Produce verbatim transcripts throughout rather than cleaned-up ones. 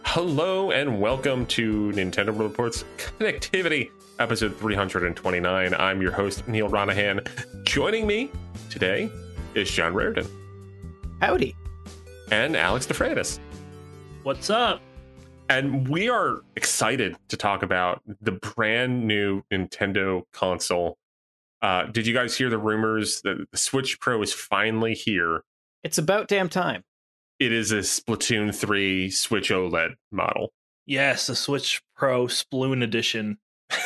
Hello and welcome to Nintendo Reports Connectivity, episode three hundred twenty-nine. I'm your host, Neil Ronahan. Joining me today is John Raridan. Howdy. And Alex DeFreitas. What's up? And we are excited to talk about the brand new Nintendo console. Uh, did you guys hear the rumors that the Switch Pro is finally here? It's about damn time. It is a Splatoon three Switch OLED model. Yes, the Switch Pro Sploon Edition.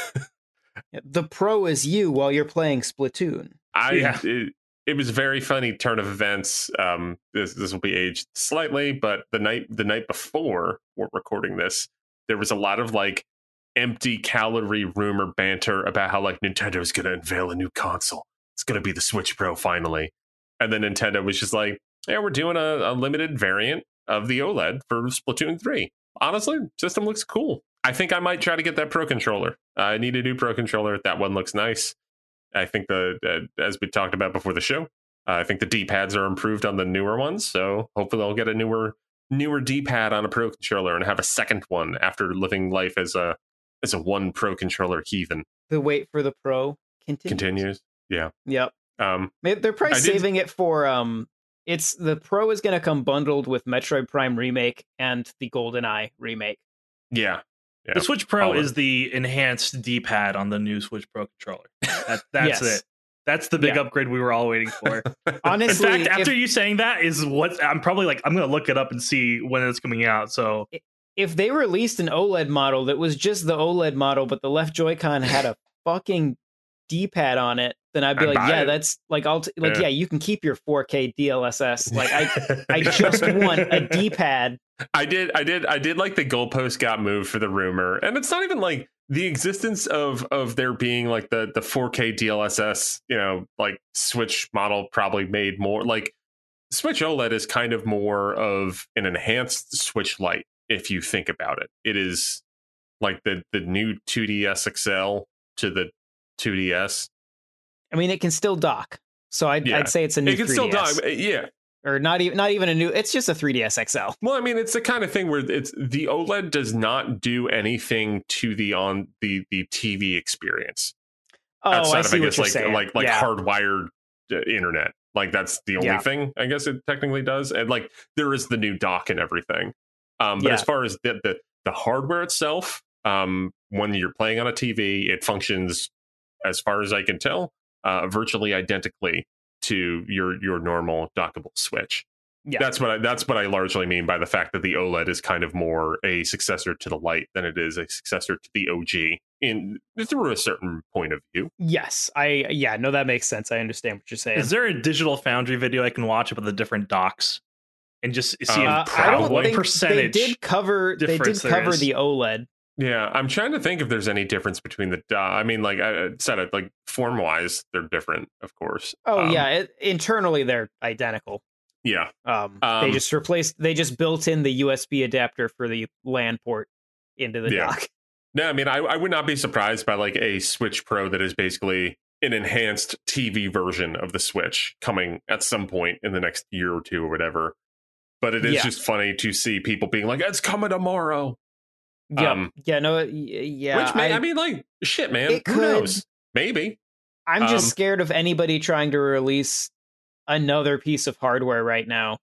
The Pro is you while you're playing Splatoon. I Yeah. it, it was a very funny turn of events. Um, this this will be aged slightly, but the night the night before we're recording this, there was a lot of like empty calorie rumor banter about how like Nintendo is going to unveil a new console. It's going to be the Switch Pro finally, and then Nintendo was just like, yeah, we're doing a, a limited variant of the OLED for Splatoon three. Honestly, system looks cool. I think I might try to get that Pro Controller. Uh, I need a new Pro Controller. That one looks nice. I think the uh, as we talked about before the show, uh, I think the D-pads are improved on the newer ones. So hopefully I'll get a newer newer D-pad on a Pro Controller and have a second one after living life as a as a one Pro Controller heathen. The wait for the Pro continues. Continues. Yeah. Yep. Um, Maybe they're probably I did- saving it for um. It's the Pro is going to come bundled with Metroid Prime Remake and the GoldenEye remake. yeah. Yeah. The Switch Pro All of is the enhanced D-pad on the new Switch Pro controller. That, that's Yes. it. That's the big Yeah. upgrade we were all waiting for. Honestly, In fact, after if, you saying that is what I'm probably like, I'm going to look it up and see when it's coming out. So if they released an OLED model that was just the OLED model, but the left Joy-Con had a fucking D-pad on it, then I'd be I'd like, buy yeah, it. that's like, I'll t- like, Yeah. yeah, you can keep your four K D L S S. Like, I, I just want a D-pad. I did, I did, I did like the goalpost got moved for the rumor, and it's not even like the existence of of there being like the the four K D L S S, you know, like Switch model probably made more like Switch OLED is kind of more of an enhanced Switch Lite if you think about it. It is like the the new two D S X L to the two D S. I mean, it can still dock. So I'd, Yeah. I'd say it's a new It can three D S. still die, yeah. Or not even not even a new. It's just a three D S X L. Well, I mean, it's the kind of thing where it's the OLED does not do anything to the on the the T V experience. Oh, outside I of, see I what guess, you're like saying. like like yeah. hardwired uh, internet. Like that's the only Yeah. thing I guess it technically does. And like there is the new dock and everything. Um, but Yeah. as far as the, the the hardware itself, um, when you're playing on a T V, it functions, as far as I can tell, uh, virtually identically to your your normal dockable Switch. Yeah. That's what I, that's what I largely mean by the fact that the OLED is kind of more a successor to the Lite than it is a successor to the O G in through a certain point of view. Yes, I yeah, no, that makes sense. I understand what you're saying. is there a Digital Foundry video I can watch about the different docks and just see Um, if Uh, I don't what think percentage? they did cover. They did difference there cover is. the OLED. Yeah, I'm trying to think if there's any difference between the. Uh, I mean, like I said, it like form wise, they're different, of course. Oh Um, yeah, it, internally they're identical. yeah. Um, Um, they just replaced. They just built in the U S B adapter for the LAN port into the Yeah. dock. No, I mean, I, I would not be surprised by like a Switch Pro that is basically an enhanced T V version of the Switch coming at some point in the next year or two or whatever. But it is Yeah. just funny to see people being like, "It's coming tomorrow." Yeah, Um, yeah, no, y- yeah. Which may, I, I, mean, like, shit, man. It Who could. knows? Maybe. I'm just um, scared of anybody trying to release another piece of hardware right now.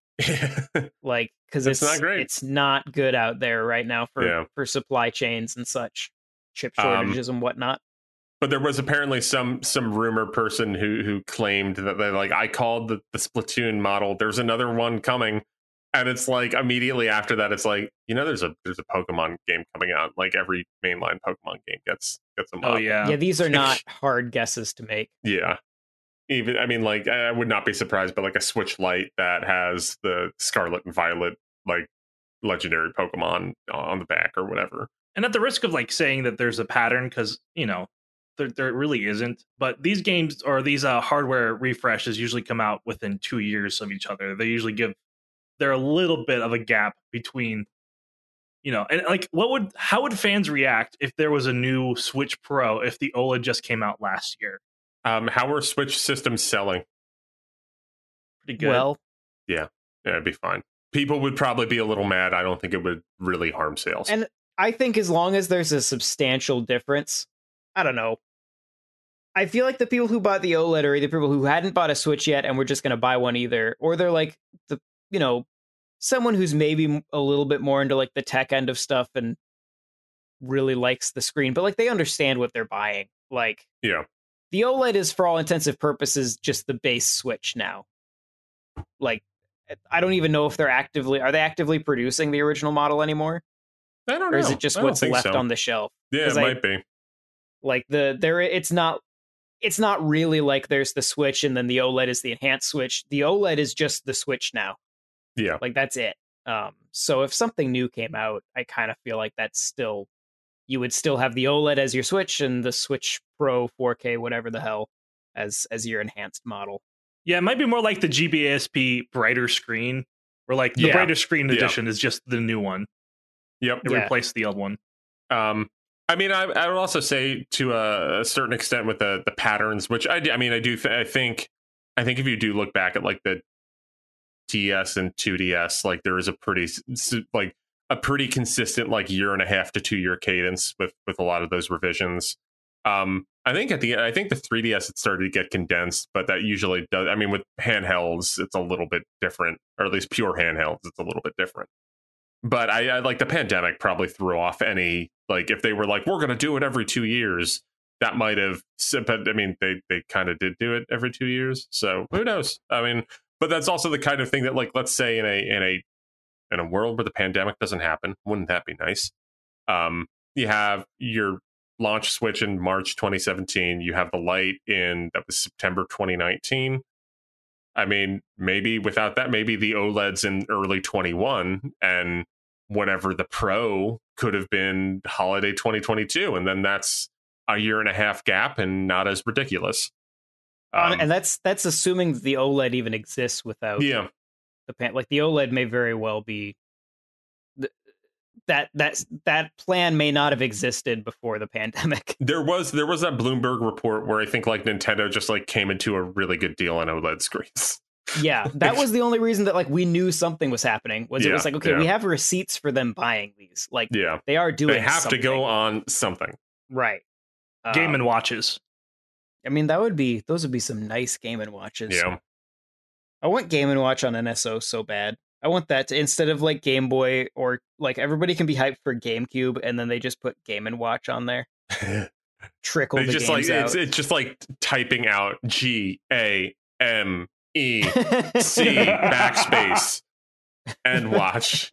Like, because It's it's not great. It's not good out there right now for Yeah. for supply chains and such, chip Um, shortages and whatnot. But there was apparently some some rumor person who who claimed that they like I called the, the Splatoon model. There's another one coming, and it's like immediately after that, it's like, you know, there's a there's a Pokemon game coming out. Like every mainline Pokemon game gets gets a mod. Oh yeah. Yeah, these are not hard guesses to make. Yeah. Even I mean, like I would not be surprised by like a Switch Lite that has the Scarlet and Violet like legendary Pokemon on the back or whatever. And at the risk of like saying that there's a pattern, because you know there, there really isn't, but these games or these uh, hardware refreshes usually come out within two years of each other. They usually give there a little bit of a gap between, you know, and like what would how would fans react if there was a new Switch Pro if the OLED just came out last year? Um, how are Switch systems selling? Pretty good. Well, Yeah, it'd be fine. people would probably be a little mad. I don't think it would really harm sales. And I think as long as there's a substantial difference, I don't know. I feel like the people who bought the OLED are either people who hadn't bought a Switch yet and were just going to buy one either, or they're like the, you know, someone who's maybe a little bit more into like the tech end of stuff and really likes the screen, but like they understand what they're buying. Like, yeah, the OLED is for all intensive purposes just the base Switch now. Like, I don't even know if they're actively are they actively producing the original model anymore? I don't know. Or is it just I don't what's think left so. on the shelf? Yeah, it I, might be. Like the there, it's not. It's not really like there's the Switch and then the OLED is the enhanced Switch. The OLED is just the Switch now. Yeah, like that's it. Um, so if something new came out, I kind of feel like that's still you would still have the OLED as your Switch and the Switch Pro four K, whatever the hell, as as your enhanced model. Yeah, it might be more like the G B A S P brighter screen, where like the Yeah. brighter screen Yeah. edition is just the new one. yep. It Yeah. replaced the old one. Um, I mean, I, I would also say to a, a certain extent with the the patterns, which I, do- I mean, I do. Th- I think, I think if you do look back at like the D S and two D S, like there is a pretty s- s- like a pretty consistent like year and a half to two year cadence with with a lot of those revisions. Um, I think at the I think the three D S it started to get condensed, but that usually does. I mean, with handhelds, it's a little bit different, or at least pure handhelds, it's a little bit different. But I, I like the pandemic probably threw off any like if they were like we're going to do it every two years, that might have. But I mean, they they kind of did do it every two years, so who knows? I mean, but that's also the kind of thing that like let's say in a in a in a world where the pandemic doesn't happen, wouldn't that be nice? Um, you have your launch Switch in March twenty seventeen. You have the Lite in that was September twenty nineteen. I mean, maybe without that, maybe the OLED's in early twenty-one and whatever the Pro could have been holiday twenty twenty-two. And then that's a year and a half gap and not as ridiculous. Um, Um, and that's that's assuming that the OLED even exists without yeah, the pan. Like the OLED may very well be th- that that that plan may not have existed before the pandemic. there was there was that Bloomberg report where I think like Nintendo just like came into a really good deal on OLED screens. Yeah, that was the only reason that like we knew something was happening. Was it Yeah, was like, okay, yeah. we have receipts for them buying these. Like Yeah, they are doing. they have something. to go on something. right. Game Um, and Watches. I mean, that would be those would be some nice Game and Watches. Yeah, I want Game and Watch on N S O so bad. I want that to, instead of like Game Boy or like everybody can be hyped for GameCube and then they just put Game and Watch on there. Trickle they the just like games it's, out. it's just like typing out G A M E C backspace and watch.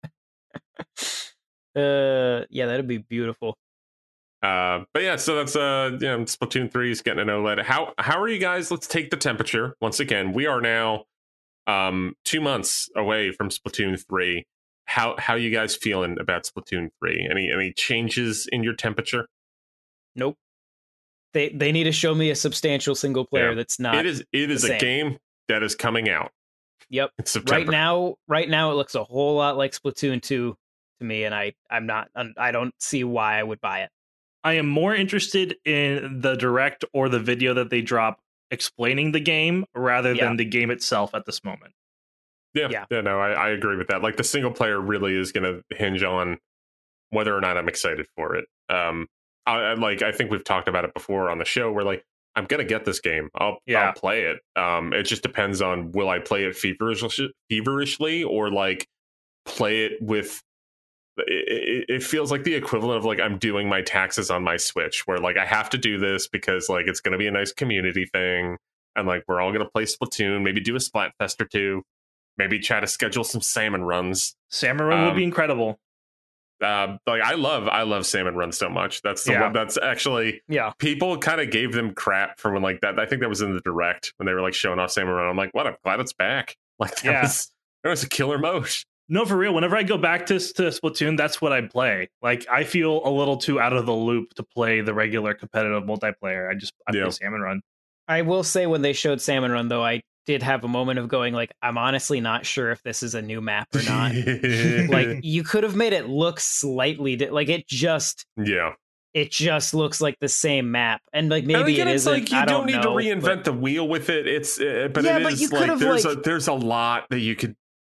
Uh, yeah, that'd be beautiful. Uh, but yeah, so that's uh, you know, Splatoon three is getting an OLED. How how are you guys? Let's take the temperature once again. We are now um two months away from Splatoon three. How how you guys feeling about Splatoon three? Any any changes in your temperature? Nope. They they need to show me a substantial single player Yeah. that's not. it is it is the a same. game that is coming out Yep. in September. Right now, right now it looks a whole lot like Splatoon two to me, and I I'm not I don't see why I would buy it. I am more interested in the direct or the video that they drop explaining the game rather Yeah. than the game itself at this moment. Yeah, Yeah. yeah, no, I, I agree with that. Like the single player really is going to hinge on whether or not I'm excited for it. Um, I, I like I think we've talked about it before on the show. Where like I'm going to get this game, I'll Yeah. I'll play it. Um, it just depends on will I play it feverish, feverishly or like play it with. It, it, it feels like the equivalent of like I'm doing my taxes on my Switch, where like I have to do this because like it's going to be a nice community thing, and like we're all going to play Splatoon, maybe do a Splatfest or two. Maybe try to schedule some salmon runs. Samurai will Um, be incredible. Uh, like I love, I love salmon runs so much. That's the Yeah. one. That's actually Yeah. people kind of gave them crap for when like that. I think that was in the direct when they were like showing off salmon run. I'm like, what? I'm glad it's back. Like that Yeah. was that was a killer mode. No, for real. Whenever I go back to, to Splatoon, that's what I play. Like, I feel a little too out of the loop to play the regular competitive multiplayer. I just I Yeah. play Salmon Run. I will say when they showed Salmon Run though, I did have a moment of going like, I'm honestly not sure if this is a new map or not. Like you could have made it look slightly di- like it just yeah. it just looks like the same map, and like And maybe again, it it's isn't. like you I don't, don't need know, to reinvent but- the wheel with it. It's uh, but Yeah, it but is you could like have, there's like- a there's a lot that you could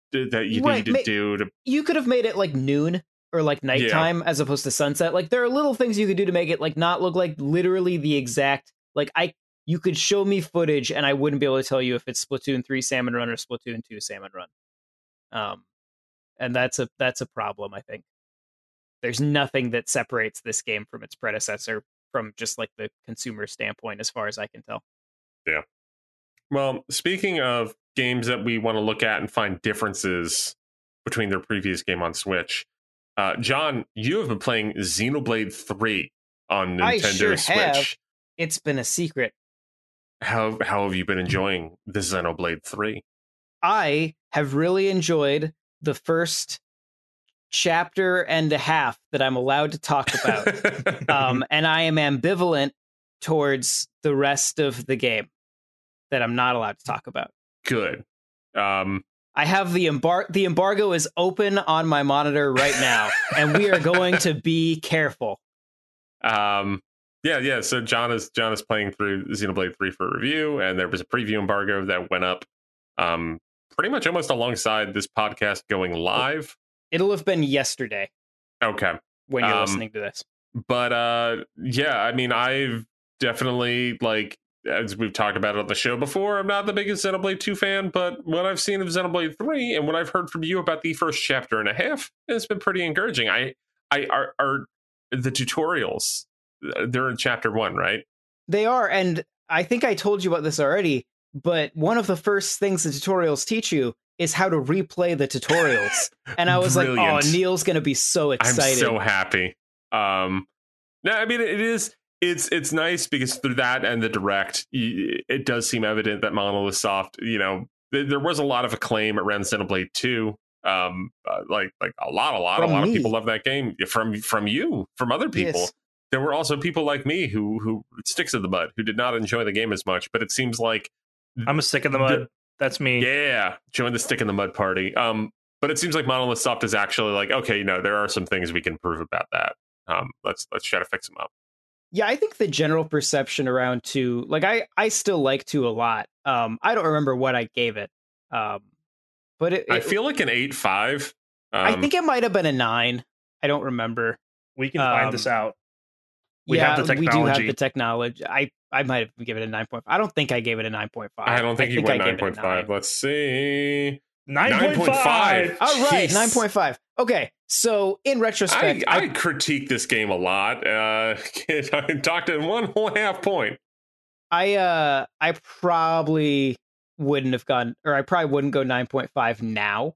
that you Right, need to ma- do to. You could have made it like noon or like nighttime as opposed to sunset. Like there are little things you could do to make it like not look like literally the exact like I you could show me footage and I wouldn't be able to tell you if it's Splatoon three Salmon Run or Splatoon two Salmon Run. Um and that's a that's a problem, I think. There's nothing that separates this game from its predecessor from just like the consumer standpoint as far as I can tell. Yeah. Well, speaking of games that we want to look at and find differences between their previous game on Switch, uh, John, you have been playing Xenoblade three on Nintendo I sure Switch. have. It's been a secret. How how have you been enjoying the Xenoblade three? I have really enjoyed the first chapter and a half that I'm allowed to talk about. um, and I am ambivalent towards the rest of the game that I'm not allowed to talk about. Good. Um, I have the embar- the embargo is open on my monitor right now, and we are going to be careful. Um, yeah, yeah. So John is John is playing through Xenoblade three for review, and there was a preview embargo that went up um, pretty much almost alongside this podcast going live. It'll have been yesterday. Okay. When you're um, listening to this. But uh, yeah, I mean, I've definitely like. As we've talked about it on the show before, I'm not the biggest Xenoblade two fan, but what I've seen of Xenoblade three and what I've heard from you about the first chapter and a half, it's been pretty encouraging. I, I are, are the tutorials, they're in chapter one, right? They are, and I think I told you about this already, but one of the first things the tutorials teach you is how to replay the tutorials. And I was Brilliant. like, oh, Neil's going to be so excited. I'm so happy. Um, no, I mean, it is... It's it's nice because through that and the direct, it does seem evident that Monolith Soft, you know, there was a lot of acclaim around Xenoblade two. Um, uh, like like a lot, a lot, from a lot me. of people love that game from from you, from other people. Yes. There were also people like me who who sticks in the mud, who did not enjoy the game as much. But it seems like I'm a stick in the mud. The, That's me. Yeah, join the stick in the mud party. Um, but it seems like Monolith Soft is actually like, okay, you know, there are some things we can prove about that. Um, let's let's try to fix them up. Yeah, I think the general perception around two, like I, I still like two a lot. Um, I don't remember what I gave it, um, but it, it, I feel like an eight five. Um, I think it might have been a nine. I don't remember. We can find um, this out. We yeah, have the we technology. do have the technology. I, I might have given it a nine point five. I don't think I gave it a nine point five. I don't think I you think went I gave nine it a point five. Let's see. nine point five. All right, Jeez. nine point five. Okay, so in retrospect, I, I, I critique this game a lot. Uh, I talked in one whole half point. I, uh, I probably wouldn't have gone, or I probably wouldn't go nine point five now.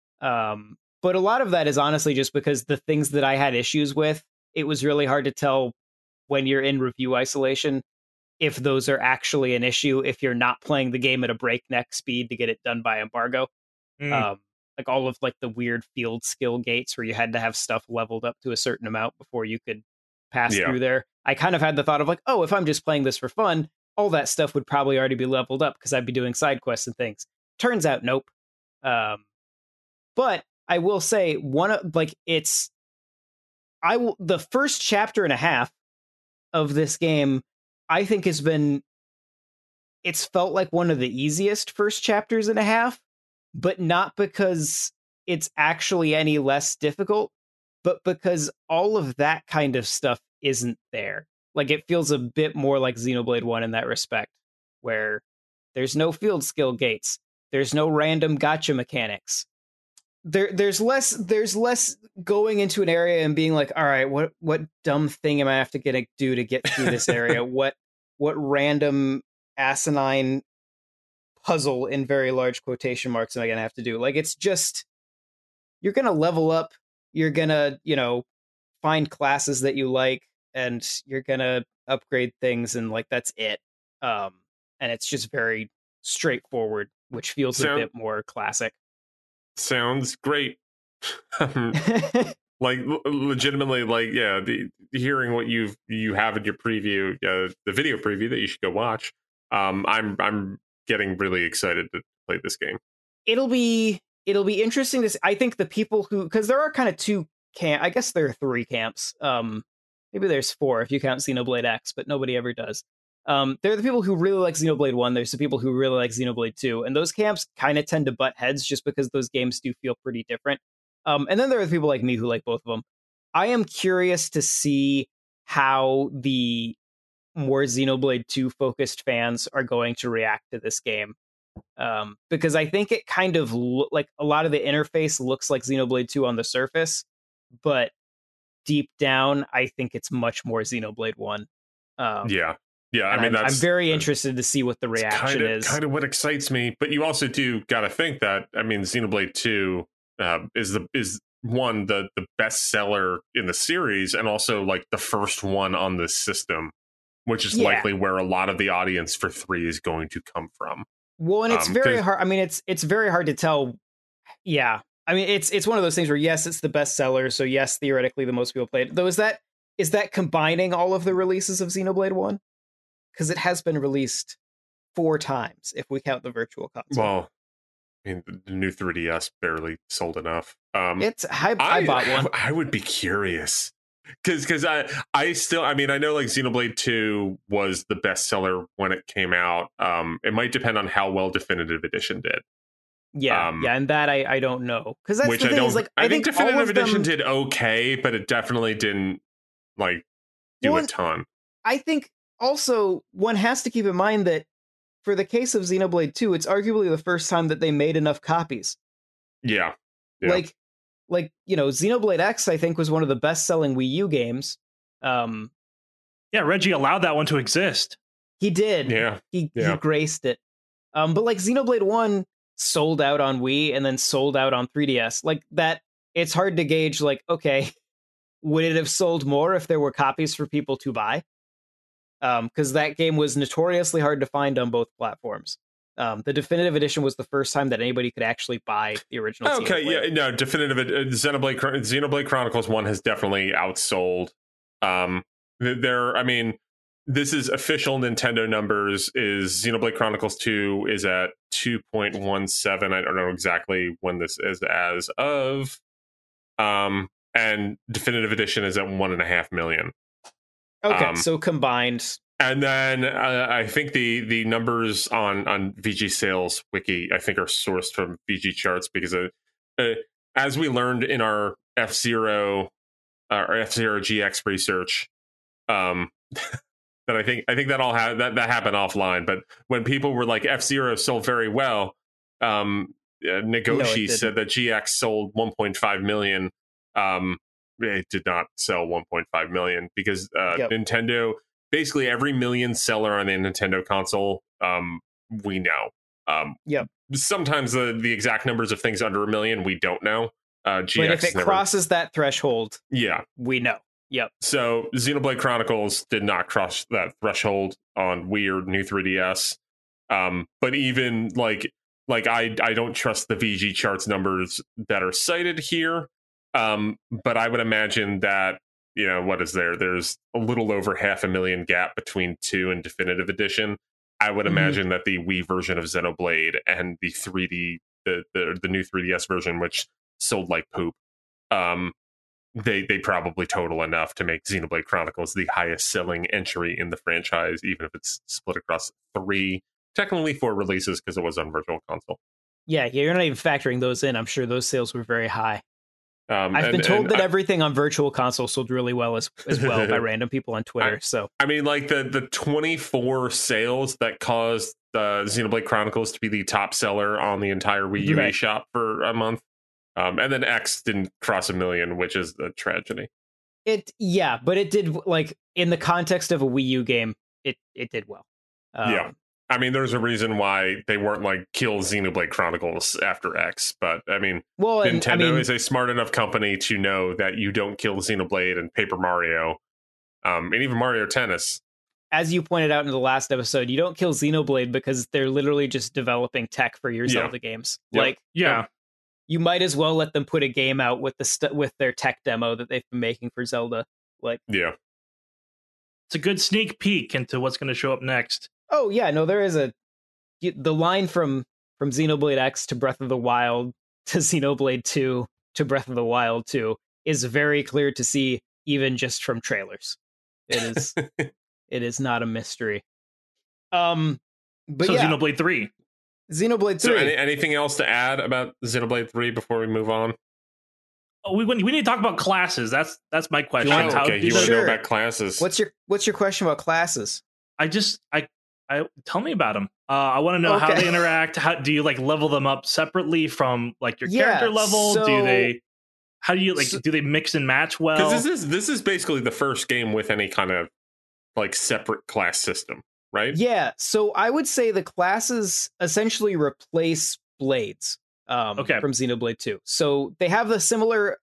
Um, but a lot of that is honestly just because the things that I had issues with, it was really hard to tell when you're in review isolation if those are actually an issue, if you're not playing the game at a breakneck speed to get it done by embargo. Mm. Um, like all of like the weird field skill gates where you had to have stuff leveled up to a certain amount before you could pass Yeah. through there. I kind of had the thought of like, oh, if I'm just playing this for fun, all that stuff would probably already be leveled up because I'd be doing side quests and things. Turns out, nope. Um, but I will say one of like it's I will the first chapter and a half of this game, I think has been it's felt like one of the easiest first chapters and a half, but not because it's actually any less difficult, but because all of that kind of stuff isn't there. Like it feels a bit more like Xenoblade one in that respect, where there's no field skill gates, there's no random gotcha mechanics. There, there's less. There's less going into an area and being like, "All right, what, what dumb thing am I have to get to do to get through this area? what, what random asinine puzzle in very large quotation marks am I gonna have to do?" Like, it's just you're gonna level up. You're gonna, you know, find classes that you like, and you're gonna upgrade things, and like that's it. Um, and it's just very straightforward, which feels So- a bit more classic. Sounds great. Like l- legitimately, like yeah, the hearing what you've you have in your preview, uh, the video preview that you should go watch. Um, I'm I'm getting really excited to play this game. it'll be it'll be interesting to see. I think the people who, because there are kind of two camp, I guess there are three camps. Um, maybe there's four if you count Xenoblade X, but nobody ever does. Um, there are the people who really like Xenoblade one. There's the people who really like Xenoblade two. And those camps kind of tend to butt heads just because those games do feel pretty different. Um, and then there are the people like me who like both of them. I am curious to see how the more Xenoblade two focused fans are going to react to this game. Um, because I think it kind of lo- like a lot of the interface looks like Xenoblade two on the surface, but deep down, I think it's much more Xenoblade one. Um, yeah. Yeah, I mean, I'm, that's I'm very interested to see what the reaction kind of, is. Kind of what excites me, but you also do got to think that I mean, Xenoblade two uh, is the is one the the best seller in the series, and also like the first one on the system, which is Yeah. likely where a lot of the audience for three is going to come from. Well, and it's Um, very 'cause- hard. I mean, it's it's very hard to tell. Yeah, I mean, it's it's one of those things where yes, it's the best seller, so yes, theoretically, the most people played. Though, is that is that combining all of the releases of Xenoblade one? Because it has been released four times if we count the virtual console. Well, I mean, the new three D S barely sold enough. Um, it's I, I, I bought one. I would be curious because because I I still I mean I know like Xenoblade two was the bestseller when it came out. Um, it might depend on how well Definitive Edition did. Yeah, um, yeah, and that I, I don't know because that's which the I thing don't. is like I, I, think, think, all Definitive of Edition them, did okay, but it definitely didn't like do Well, a ton. I think also one has to keep in mind that for the case of Xenoblade two, it's arguably the first time that they made enough copies. Yeah, yeah. Like, like you know, Xenoblade X I think was one of the best-selling Wii U games. Um, Yeah, Reggie allowed that one to exist. he did. yeah, He yeah. he graced it. Um, but like Xenoblade one sold out on Wii and then sold out on three D S. Like that, it's hard to gauge. Like, okay, would it have sold more if there were copies for people to buy? Um, because that game was notoriously hard to find on both platforms. Um, the Definitive Edition was the first time that anybody could actually buy the original. Okay, Xenoblade. yeah, no, Definitive uh, Xenoblade Xenoblade Chronicles one has definitely outsold. Um, there, I mean, this is official Nintendo numbers. Is Xenoblade Chronicles two is at two point one seven. I don't know exactly when this is as of. Um, and Definitive Edition is at one and a half million. Okay, Um, so combined. And then uh, I think the the numbers on on V G Sales Wiki I think are sourced from V G Charts because uh, uh, as we learned in our F Zero uh, or F Zero G X research, um, that I think I think that all ha- that that happened offline. But when people were like F Zero sold very well, um, uh, Nagoshi No, said that G X sold one point five million. Um, it did not sell one point five million because uh, Yep. Nintendo. Basically, every million seller on the Nintendo console, um, we know. Um, Yep. Sometimes the, the exact numbers of things under a million, we don't know. Uh, G But X if it never, crosses that threshold, yeah. we know. Yep. So Xenoblade Chronicles did not cross that threshold on Wii or new three D S. Um, but even like like I I don't trust the V G charts numbers that are cited here. Um, but I would imagine that. You know, what is there? There's a little over half a million gap between two and Definitive Edition. I would Mhm. imagine that the Wii version of Xenoblade and the three D, the, the the new three D S version, which sold like poop, um, they they probably total enough to make Xenoblade Chronicles the highest selling entry in the franchise, even if it's split across three, technically four releases because it was on Virtual Console. Yeah, yeah, you're not even factoring those in. I'm sure those sales were very high. Um, I've and, been told and that I, everything on Virtual Console sold really well as as well by random people on Twitter. So I mean, like the the twenty-four sales that caused the Xenoblade Chronicles to be the top seller on the entire Wii U Right. eShop for a month, um, and then X didn't cross a million, which is a tragedy. it, yeah, but it did like in the context of a Wii U game, it it did well. Um, Yeah. I mean, there's a reason why they weren't like kill Xenoblade Chronicles after X, but I mean, Well, and, Nintendo I mean, is a smart enough company to know that you don't kill Xenoblade and Paper Mario, um, and even Mario Tennis. as you pointed out in the last episode, you don't kill Xenoblade because they're literally just developing tech for your Yeah. Zelda games. Yep. Like, Yeah. you might as well let them put a game out with the st- with their tech demo that they've been making for Zelda. Like, Yeah. It's a good sneak peek into what's going to show up next. oh yeah, no, there is a y- the line from from Xenoblade X to Breath of the Wild to Xenoblade two to Breath of the Wild two is very clear to see, even just from trailers. It is it is not a mystery. Um, but so yeah, Xenoblade three. Xenoblade So, three. any, anything else to add about Xenoblade three before we move on? Oh, we we need to talk about classes. That's that's my question. want- How okay, do you want to the- know Sure. about classes? What's your What's your question about classes? I just I I tell me about them. Uh, I want to know how Okay. they interact. How do you like level them up separately from like your Yeah, character level? so- do they? How do you like? so- do they mix and match well? Because this is this is basically the first game with any kind of like separate class system, right? Yeah, so I would say the classes essentially replace blades um, Okay. from Xenoblade two. So they have a similar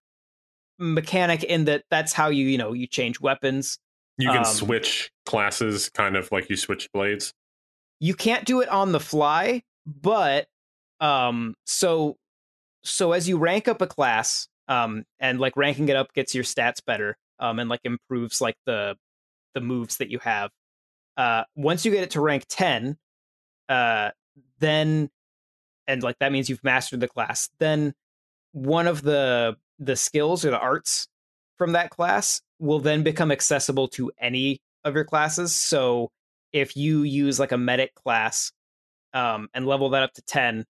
mechanic in that that's how you you know you change weapons. You can Um, switch classes, kind of like you switch blades. You can't do it on the fly, but um, so so as you rank up a class, um, and like ranking it up gets your stats better, um, and like improves like the the moves that you have. Uh, once you get it to rank ten, uh, then and like that means you've mastered the class. Then one of the the skills or the arts from that class will then become accessible to any of your classes. So if you use like a medic class um, and level that up to ten,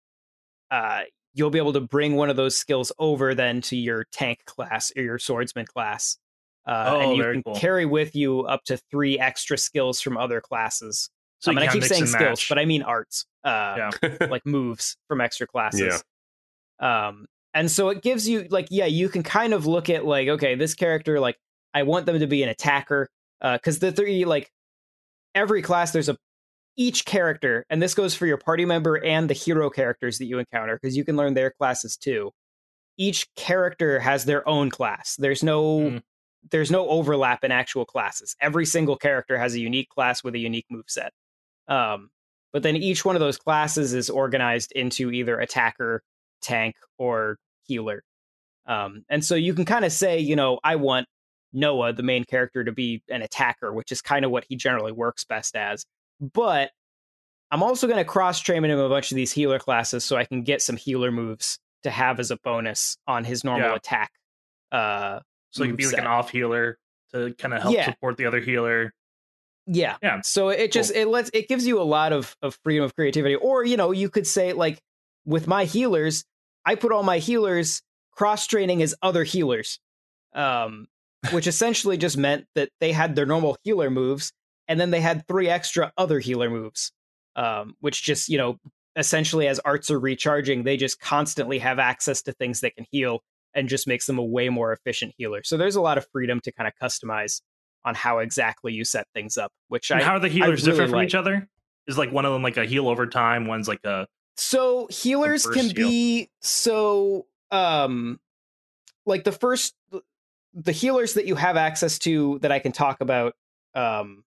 uh, you'll be able to bring one of those skills over then to your tank class or your swordsman class. Uh, Oh, and you very can cool. carry with you up to three extra skills from other classes. So um, you and I can keep mix saying and skills, match. but I mean arts. Uh, Yeah. like moves from extra classes. Yeah. Um, and so it gives you like, yeah, you can kind of look at like, okay, this character, like, I want them to be an attacker. Uh, because the three, like, every class, there's a each character, and this goes for your party member and the hero characters that you encounter, because you can learn their classes too. Each character has their own class. There's no Mm. there's no overlap in actual classes. Every single character has a unique class with a unique moveset. Um, but then each one of those classes is organized into either attacker, tank, or healer. Um, and so you can kind of say, you know, I want Noah, the main character, to be an attacker, which is kind of what he generally works best as. But I'm also going to cross train him a bunch of these healer classes so I can get some healer moves to have as a bonus on his normal Yeah. attack. Uh, So it could be like moveset. an off healer to kind of help Yeah. support the other healer. Yeah. Yeah. So it just Cool. it lets it gives you a lot of, of freedom of creativity. Or, you know, you could say, like, with my healers, I put all my healers cross training as other healers. Um, which essentially just meant that they had their normal healer moves, and then they had three extra other healer moves. Um, which just, you know, essentially as arts are recharging, they just constantly have access to things that can heal and just makes them a way more efficient healer. So there's a lot of freedom to kind of customize on how exactly you set things up, which And I how are the healers really different from like. each other? Is like one of them like a heal over time, one's like a So healers The can first heal. be so um like the first the healers that you have access to that I can talk about um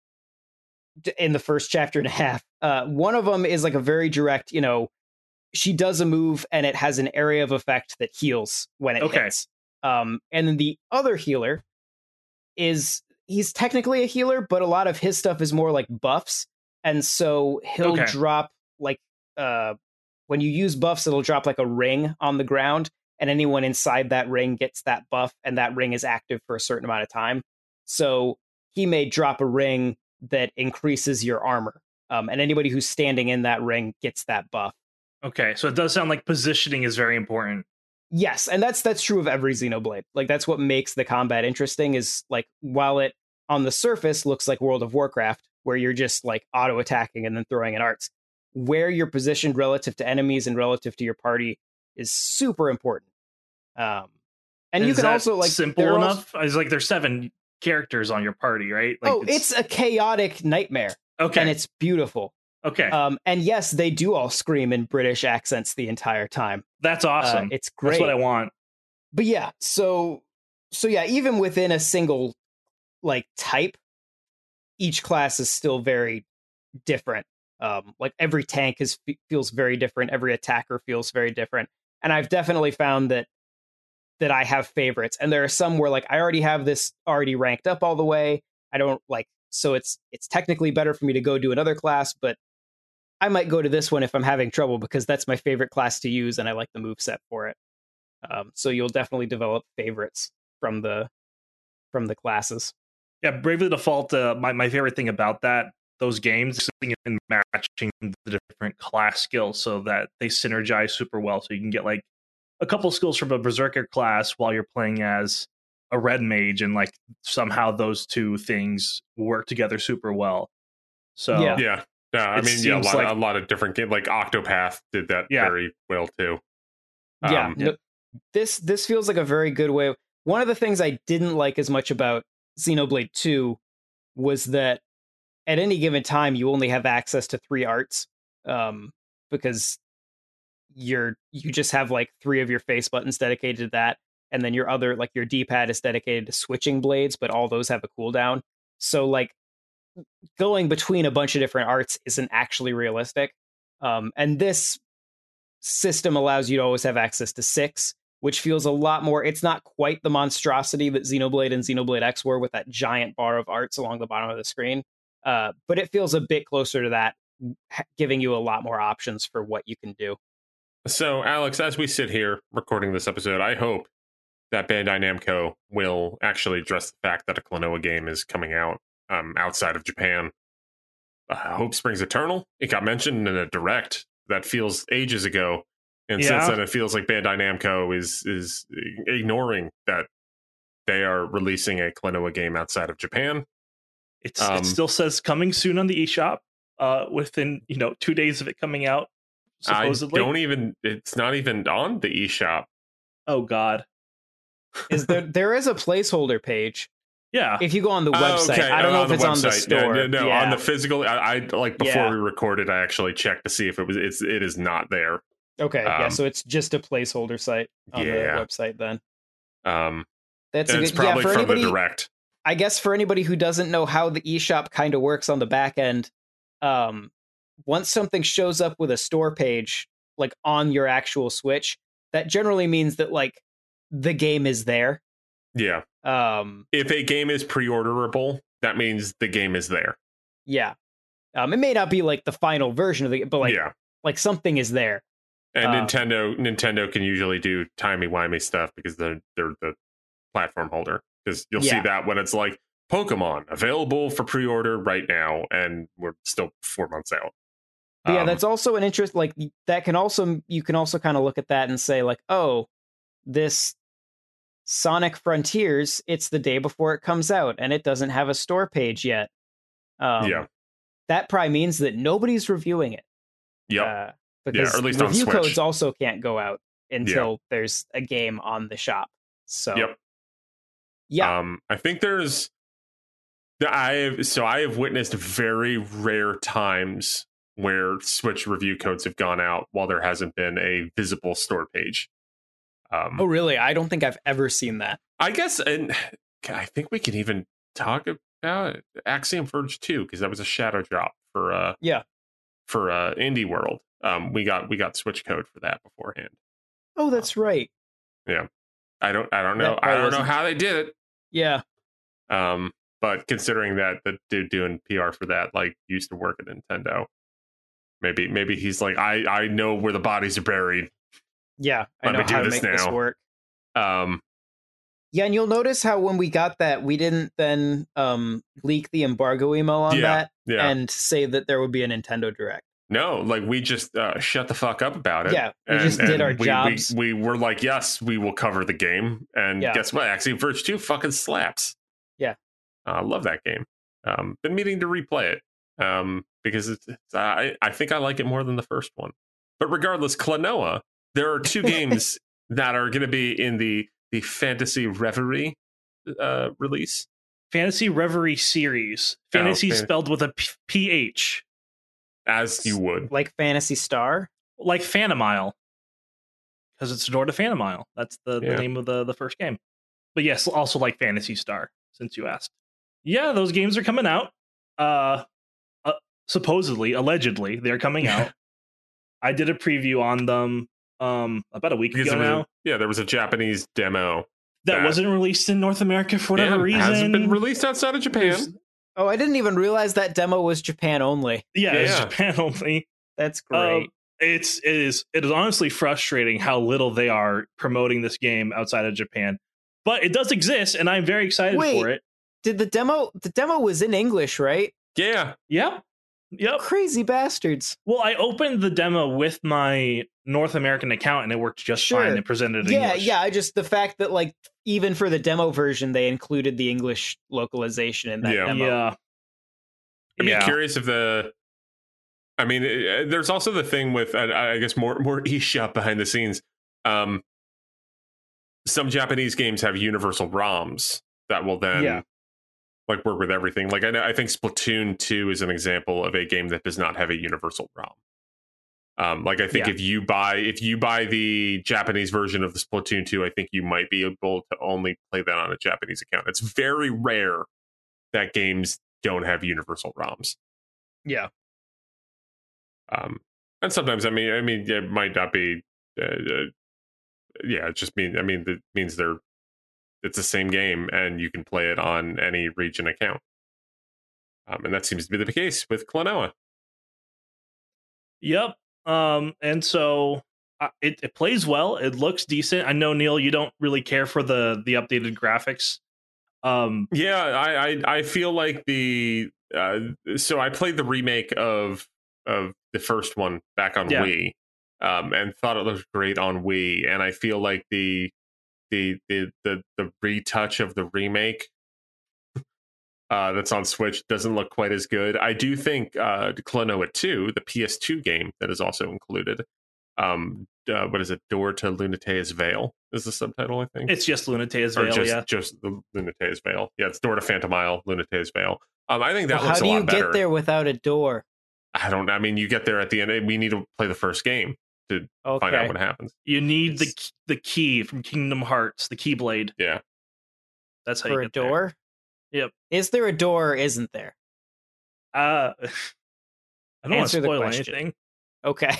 d- in the first chapter and a half. Uh one of them is like a very direct, you know, she does a move and it has an area of effect that heals when it Okay. hits. Um and then the other healer is he's technically a healer, but a lot of his stuff is more like buffs. And so he'll Okay. drop like uh when you use buffs, it'll drop like a ring on the ground, and anyone inside that ring gets that buff, and that ring is active for a certain amount of time. So he may drop a ring that increases your armor. Um, and anybody who's standing in that ring gets that buff. okay. So it does sound like positioning is very important. Yes, and that's that's true of every Xenoblade. Like that's what makes the combat interesting is like while it on the surface looks like World of Warcraft, where you're just like auto attacking and then throwing in arts, where you're positioned relative to enemies and relative to your party is super important. Um, and you Is can that also like simple there are also- enough. It's like there's seven characters on your party, right? Like oh, it's, a chaotic nightmare, okay. and it's beautiful. okay. Um, and yes, they do all scream in British accents the entire time. That's Uh, awesome. it's great. That's what I want. But yeah, so so yeah, even within a single like type, each class is still very different. Um, like every tank is feels very different. Every attacker feels very different, and I've definitely found that that I have favorites. And there are some where like I already have this already ranked up all the way. I don't like so it's it's technically better for me to go do another class, but I might go to this one if I'm having trouble because that's my favorite class to use and I like the moveset for it. Um, so you'll definitely develop favorites from the from the classes. Yeah, Bravely Default. Uh, my my favorite thing about that those games and matching the different class skills so that they synergize super well. So you can get like a couple skills from a berserker class while you're playing as a red mage, and like somehow those two things work together super well. So Yeah. Yeah. Yeah, I It mean, yeah, a seems lot, like- a lot of different games. Like Octopath did that Yeah. very well too. Yeah, Um, no, this this feels like a very good way. One of the things I didn't like as much about Xenoblade two was that at any given time you only have access to three arts, um, because you're you just have like three of your face buttons dedicated to that, and then your other like your D-pad is dedicated to switching blades, but all those have a cooldown. So like going between a bunch of different arts isn't actually realistic. Um, and this system allows you to always have access to six, which feels a lot more. It's not quite the monstrosity that Xenoblade and Xenoblade X were with that giant bar of arts along the bottom of the screen. Uh, but it feels a bit closer to that, giving you a lot more options for what you can do. So, Alex, as we sit here recording this episode, I hope that Bandai Namco will actually address the fact that a Klonoa game is coming out um, outside of Japan. Uh, Hope Springs Eternal, it got mentioned in a direct that feels ages ago, and Yeah. since then it feels like Bandai Namco is is ignoring that they are releasing a Klonoa game outside of Japan. It's Um, it still says coming soon on the eShop, uh, within you know two days of it coming out. Supposedly, I don't even. It's not even on the eShop. oh god, Is there there is a placeholder page yeah, if you go on the Oh, website? okay. I don't Oh, know if it's on the website. Yeah, store. no, no, Yeah. on the physical. I, I like before Yeah. we recorded. I actually checked to see if it was. It's. It is not there. Okay, yeah, Um, so it's just a placeholder site on yeah. the website then. Um, That's and a it's good, yeah, probably for from anybody, the direct. I guess for anybody who doesn't know how the eShop kind of works on the back end, um, once something shows up with a store page, like on your actual Switch, that generally means that like the game is there. Yeah. Um, If a game is pre-orderable, that means the game is there. yeah. Um, it may not be like the final version of the, but like yeah. like something is there. And um, Nintendo, Nintendo can usually do timey-wimey stuff because they're they're the platform holder. Because you'll Yeah. see that when it's like Pokemon available for pre-order right now, and we're still four months out. But yeah, Um, that's also an interest. Like that can also you can also kind of look at that and say like, oh, this Sonic Frontiers, it's the day before it comes out, and it doesn't have a store page yet. Um, Yeah. that probably means that nobody's reviewing it. Yep. Uh, because or at least on review Switch. codes also can't go out until there's a game on the shop. So Yep. yeah, Um, I think there's I have so I have witnessed very rare times where Switch review codes have gone out while there hasn't been a visible store page. Um, oh really? I don't think I've ever seen that. I guess, and I think we can even talk about Axiom Verge two because that was a shadow drop for uh Yeah. for uh Indie World. Um, we got we got Switch code for that beforehand. Oh, that's right. I don't I don't know That I part don't know wasn't- how they did it. Yeah. Um, but considering that the dude doing P R for that like used to work at Nintendo, maybe maybe he's like I I know where the bodies are buried. Yeah. I Let know me do how to this make this now. work. Um, Yeah, and you'll notice how when we got that, we didn't then um, leak the embargo email on Yeah, that yeah. and say that there would be a Nintendo Direct. no, like we just uh, shut the fuck up about it. Yeah, we just did our we, jobs. We, we were like, yes, we will cover the game. And Yeah. guess what? Axiom Verge two fucking slaps. Yeah. Uh, I love that game. Um, been meaning to replay it um, because it's, it's, I, I think I like it more than the first one. But regardless, Klonoa, there are two games that are going to be in the, the Fantasy Reverie uh, release. Fantasy Reverie series. Oh, Fantasy fan- spelled with a P- P H, As you would. Like Fantasy Star. like Phantomile, because it's Door to Phantomile. That's the, Yeah. the name of the, the first game. But yes, also like Fantasy Star, since you asked. Yeah, those games are coming out. Uh, uh supposedly, allegedly, they're coming out. I did a preview on them um about a week Because ago there was now. a, yeah, there was a Japanese demo. That that- wasn't released in North America for whatever Yeah, reason. hasn't been released outside of Japan. There's- Oh, I didn't even realize that demo was Japan only. Yeah, Yeah, it's yeah. Japan only. That's Um, great. it's it is it is honestly frustrating how little they are promoting this game outside of Japan. But it does exist, and I'm very excited Wait. for it. Did the demo? The demo was in English, right? Yeah, Yeah, Yep. Crazy bastards. Well, I opened the demo with my North American account and it worked just Sure. fine. It presented Yeah, English. yeah. I just the fact that like even for the demo version, they included the English localization in that Yeah. demo. Yeah. I'd be Yeah. curious if the. I mean, it, there's also the thing with, I, I guess, more more eShop behind the scenes. Um, some Japanese games have universal ROMs that will then Yeah. like work with everything. Like I know, I think Splatoon two is an example of a game that does not have a universal ROM. Um, like I think Yeah. if you buy if you buy the Japanese version of the Splatoon two, I think you might be able to only play that on a Japanese account. It's very rare that games don't have universal ROMs. Yeah. Um, and sometimes, I mean, I mean, it might not be. Uh, uh, yeah, it just means. I mean, it means they're. It's the same game, and you can play it on any region account. Um, and that seems to be the case with Klonoa. Yep. Um, and so uh, it, it plays well. It looks decent. I know, Neil, you don't really care for the the updated graphics. Um, yeah, I, I I feel like the uh, so I played the remake of of the first one back on Yeah. Wii, um, and thought it looked great on Wii. And I feel like the the the the, the retouch of the remake uh, that's on Switch doesn't look quite as good. I do think uh, Klonoa two, the P S two game that is also included, um, uh, what is it? Door to Lunatea's Veil is the subtitle, I think. it's just Lunatea's or Veil, just yeah. just the Lunatea's Veil. Yeah, it's Door to Phantom Isle, Lunatea's Veil. Um, I think that Well, looks how do a lot you better. get there without a door? I don't. I mean, you get there at the end. We need to play the first game to Okay. find out what happens. You need the It's- the key from Kingdom Hearts, the Keyblade. Yeah. That's how For you a get there. door? Yep. Is there a door or isn't there? Uh, I don't want to Answer the spoil question. anything. Okay.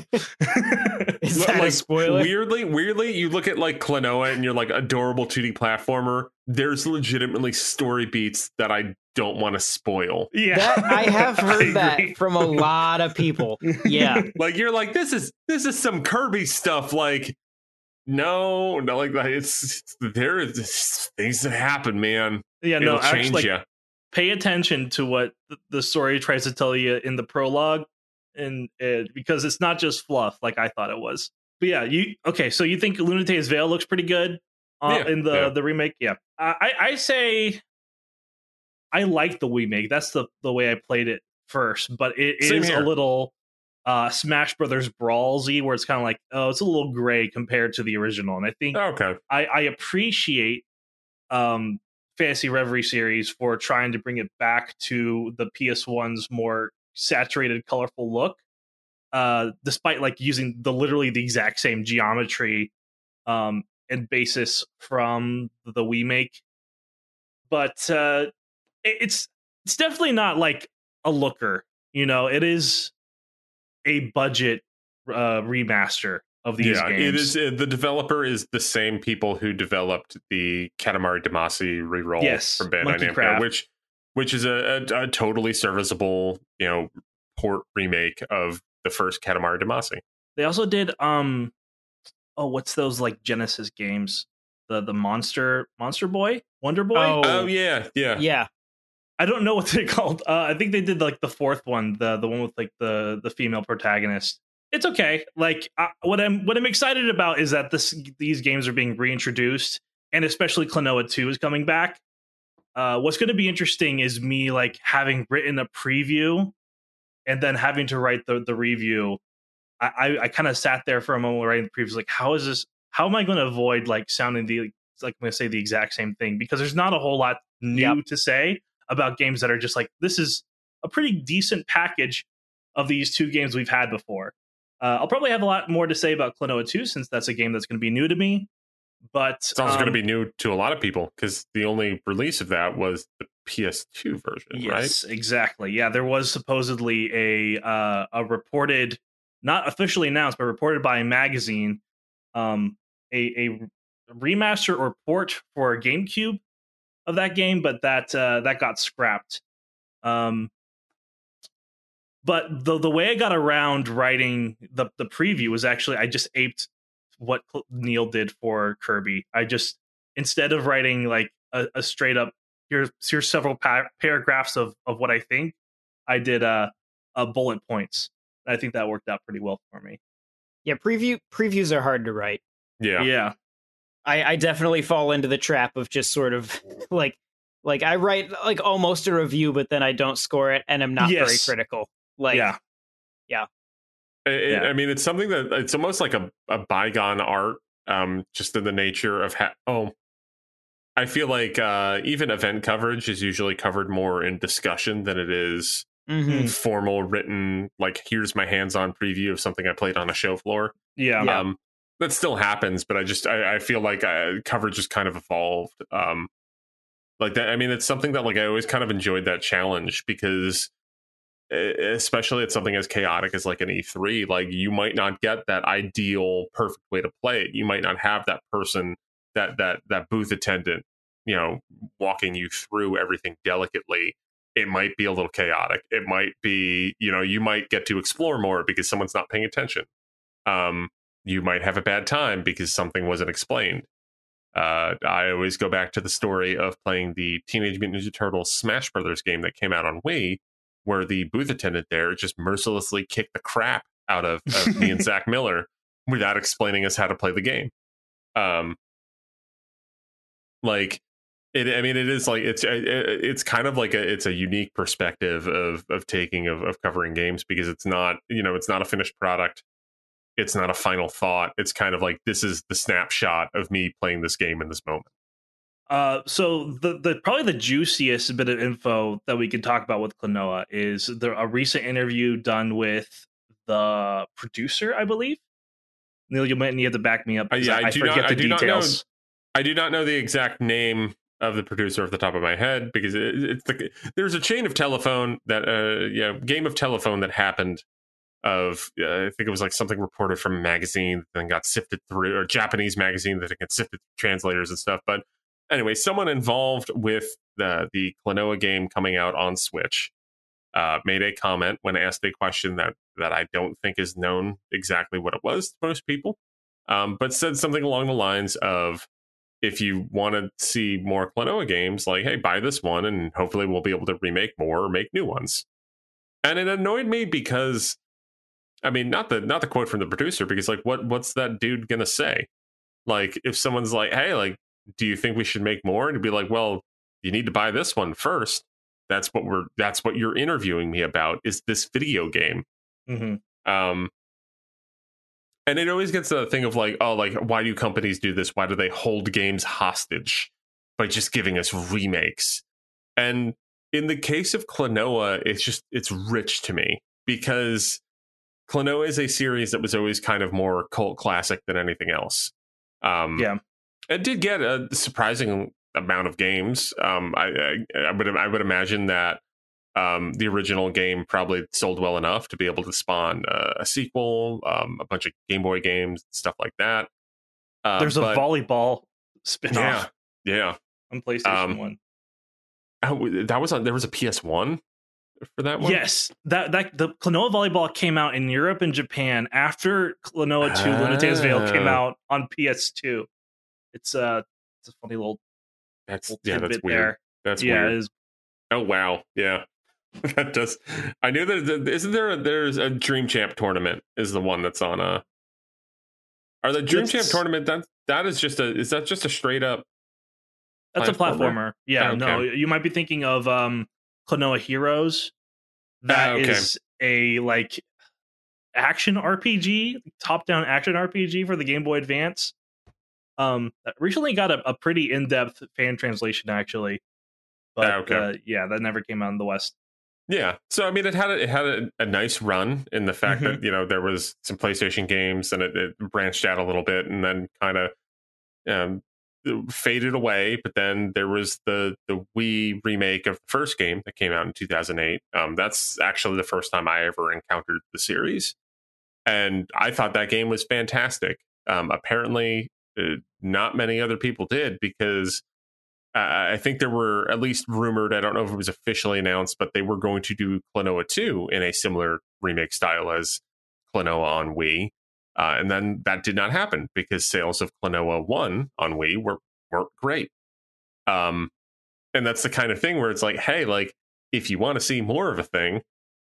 Is Look, that like, a spoiler? Weirdly, weirdly, you look at like Klonoa and you're like adorable two D platformer. There's legitimately story beats that I don't want to spoil. Yeah, That I have I heard agree. that from a lot of people. Yeah. Like you're like this is this is some Kirby stuff. Like no, no, like it's, it's there is things that happen, man. Yeah, no, It'll change actually, you. like, pay attention to what th- the story tries to tell you in the prologue, and it, because it's not just fluff like I thought it was. But yeah, you okay? So you think Lunatea's Veil looks pretty good uh, Yeah, in the yeah. the remake? Yeah, I, I I say I like the remake. That's the the way I played it first, but it Same is here. a little uh Smash Brothers Brawlsy, where it's kind of like, oh, it's a little gray compared to the original, and I think Okay. I, I appreciate um, Fantasy Reverie series for trying to bring it back to the P S one's more saturated, colorful look, uh, despite like using the literally the exact same geometry um, and basis from the Wii make. But uh, it, it's it's definitely not like a looker. You know, it is a budget uh, remaster of these Yeah, games. it is. Uh, the developer is the same people who developed the Katamari Damacy reroll Yes, from Bandai Monkey Namco, Craft. which which is a, a, a totally serviceable, you know, port remake of the first Katamari Damacy. They also did um oh what's those like Genesis games? The the Monster Monster Boy? Wonder Boy? Oh, Oh yeah, yeah, yeah. I don't know what they're called. Uh, I think they did like the fourth one, the the one with like the the female protagonist. It's okay. Like uh, what I'm what I'm excited about is that this these games are being reintroduced, and especially Klonoa two is coming back. Uh, what's going to be interesting is me like having written a preview and then having to write the the review. I I, I kind of sat there for a moment writing the preview, like how is this? How am I going to avoid like sounding the like I'm going to say the exact same thing, because there's not a whole lot new Yep. to say about games that are just like, this is a pretty decent package of these two games we've had before. Uh, I'll probably have a lot more to say about Klonoa two, since that's a game that's going to be new to me. But It's also um, going to be new to a lot of people because the only release of that was the P S two version, right? yes, exactly. Yeah, there was supposedly a uh, a reported, not officially announced, but reported by a magazine, um, a, a remaster or port for GameCube of that game, but that uh, that got scrapped. Um, but the the way I got around writing the the preview was actually I just aped what Neil did for Kirby. I just, instead of writing like a, a straight up here's here's several pa- paragraphs of of what I think, I did uh uh, bullet points. I think that worked out pretty well for me. Yeah, preview previews are hard to write. Yeah. Yeah. I, I definitely fall into the trap of just sort of like like I write like almost a review, but then I don't score it and I'm not very Yes. critical. Like yeah. yeah. It, Yeah. I mean, it's something that it's almost like a, a bygone art, um, just in the nature of ha- oh, I feel like uh, even event coverage is usually covered more in discussion than it is Mhm. formal written. Like, here's my hands-on preview of something I played on a show floor. Yeah. Yeah. Um, that still happens, but I just I, I feel like uh, coverage has kind of evolved. Um, like that. I mean, it's something that like I always kind of enjoyed that challenge because, especially at something as chaotic as like an E three, like you might not get that ideal perfect way to play it. You might not have that person, that that that booth attendant, you know, walking you through everything delicately. It might be a little chaotic. It might be, you know, you might get to explore more because someone's not paying attention. Um, you might have a bad time because something wasn't explained. Uh, I always go back to the story of playing the Teenage Mutant Ninja Turtles Smash Brothers game that came out on Wii, where the booth attendant there just mercilessly kicked the crap out of, of me and Zach Miller without explaining us how to play the game. Um, like it, I mean, it is like it's it, it's kind of like a it's a unique perspective of of taking of, of covering games because it's not you know it's not a finished product. It's not a final thought. It's kind of like this is the snapshot of me playing this game in this moment. Uh, so the the probably the juiciest bit of info that we can talk about with Klonoa is the a recent interview done with the producer, I believe. Neil, you might need to back me up. Uh, yeah, I, I, I do forget not. the I do details. not know. I do not know the exact name of the producer off the top of my head because it, it's the, there's a chain of telephone that uh yeah game of telephone that happened. Of uh, I think it was like something reported from a magazine, then got sifted through, or a Japanese magazine that got sifted through translators and stuff. But anyway, someone involved with the the Klonoa game coming out on Switch uh, made a comment when asked a question that that I don't think is known exactly what it was to most people, um, but said something along the lines of, "If you want to see more Klonoa games, like hey, buy this one, and hopefully we'll be able to remake more or make new ones." And it annoyed me because. I mean, not the not the quote from the producer, because like, what what's that dude gonna say? Like, if someone's like, "Hey, like, do you think we should make more?" and to be like, "Well, you need to buy this one first." That's what we're. That's what you're interviewing me about. Is this video game? Mm-hmm. Um, and it always gets to the thing of like, oh, like, why do companies do this? Why do they hold games hostage by just giving us remakes? And in the case of Klonoa, it's just it's rich to me because. Klonoa is a series that was always kind of more cult classic than anything else. Um, Yeah, it did get a surprising amount of games. Um, I, I, I would I would imagine that um, the original game probably sold well enough to be able to spawn uh, a sequel, um, a bunch of Game Boy games, stuff like that. Uh, there's a but, volleyball spinoff yeah, yeah, on PlayStation um, One. oh, that was on. There was a P S one. For that one? Yes, that that the Klonoa Volleyball came out in Europe and Japan after Klonoa two Lunatic's Veil came Ah. out on P S two. It's a it's a funny little, That's little yeah, that's tidbit weird. there. That's yeah, weird. it is. Oh wow, yeah, that does. I knew that. Isn't there? A, there's a Dream Champ tournament. Is the one that's on a. Are the Dream It's- Champ tournament that that is just a is that just a straight up? That's a platformer? platformer. Yeah, Okay. no, you might be thinking of um Klonoa Heroes. That Ah, okay. is a like action R P G, top down action R P G for the Game Boy Advance. Um, that recently got a, a pretty in depth fan translation actually, but Ah, okay. uh, yeah, that never came out in the West. Yeah, so I mean, it had a, it had a, a nice run in the fact Mhm. that you know there was some PlayStation games and it, it branched out a little bit and then kind of um, faded away. But then there was the the Wii remake of the first game that came out in two thousand eight. Um, that's actually the first time I ever encountered the series, and I thought that game was fantastic. Um, apparently, uh, not many other people did because. Uh, I think there were at least rumored, I don't know if it was officially announced, but they were going to do Klonoa two in a similar remake style as Klonoa on Wii. Uh, and then that did not happen because sales of Klonoa one on Wii were, weren't great. Um, and that's the kind of thing where it's like, hey, like, if you want to see more of a thing,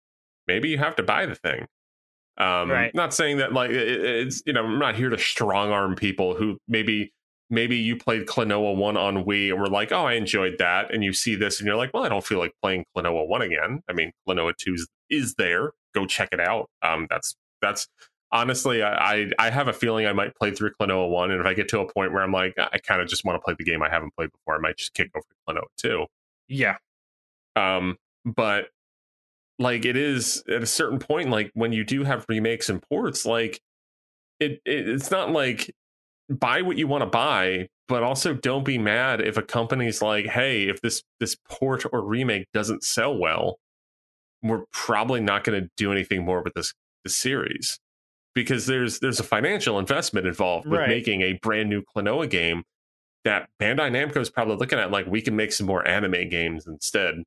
maybe you have to buy the thing. Um, Right. Not saying that like it, it's you know I'm not here to strong arm people who maybe maybe you played Klonoa one on Wii and were like, oh, I enjoyed that, and you see this and you're like, well, I don't feel like playing Klonoa one again. I mean, Klonoa two is, is there. Go check it out. Um, that's that's honestly, I, I I have a feeling I might play through Klonoa one, and if I get to a point where I'm like, I kind of just want to play the game I haven't played before, I might just kick over to Klonoa two. Yeah. Um, but like it is at a certain point, like when you do have remakes and ports, like it, it it's not like buy what you want to buy, but also don't be mad if a company's like, hey, if this this port or remake doesn't sell well, we're probably not going to do anything more with this this series, because there's there's a financial investment involved with Right. making a brand new Klonoa game that Bandai Namco is probably looking at like, we can make some more anime games instead.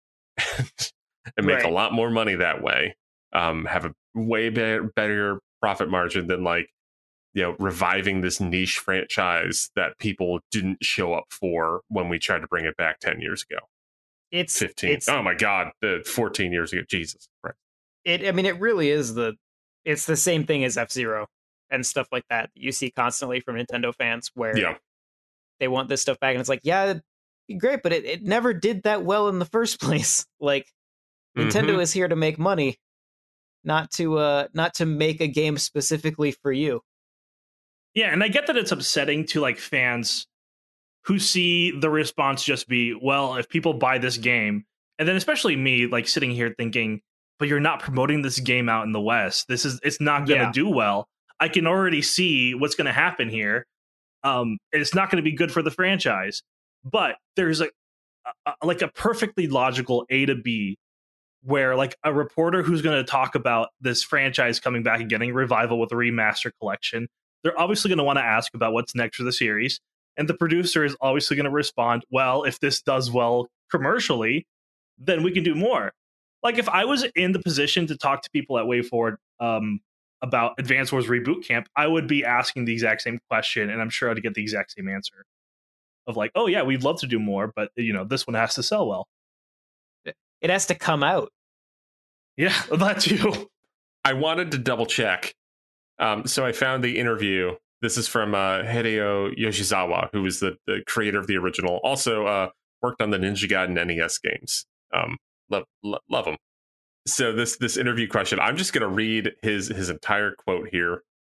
And make Right. a lot more money that way, um, have a way better, better profit margin than like, you know, reviving this niche franchise that people didn't show up for when we tried to bring it back ten years ago. It's fifteen. It's, Oh my God, uh, fourteen years ago. Jesus Christ. it. I mean, it really is the. It's the same thing as F-Zero and stuff like that you see constantly from Nintendo fans, where Yeah. they want this stuff back, and it's like, yeah, it'd be great, but it, it never did that well in the first place. Like, Nintendo Mhm. is here to make money, not to uh not to make a game specifically for you. Yeah, and I get that it's upsetting to like fans who see the response just be, well, if people buy this game, and then especially me, like sitting here thinking, but you're not promoting this game out in the West. This is it's not going to Yeah. do well. I can already see what's going to happen here. Um, and it's not going to be good for the franchise. But there's a, a like a perfectly logical A to B, where like a reporter who's going to talk about this franchise coming back and getting a revival with a remaster collection, they're obviously going to want to ask about what's next for the series. And the producer is obviously going to respond, well, if this does well commercially, then we can do more. Like if I was in the position to talk to people at WayForward um, about Advance Wars Reboot Camp, I would be asking the exact same question, and I'm sure I'd get the exact same answer of like, oh yeah, we'd love to do more, but you know, this one has to sell well. It has to come out. Yeah, that too. I wanted to double check. Um, so I found the interview. This is from uh, Hideo Yoshizawa, who was the, the creator of the original. Also uh, worked on the Ninja Gaiden N E S games. Um, love, lo- love him. So this this interview question, I'm just going to read his his entire quote here.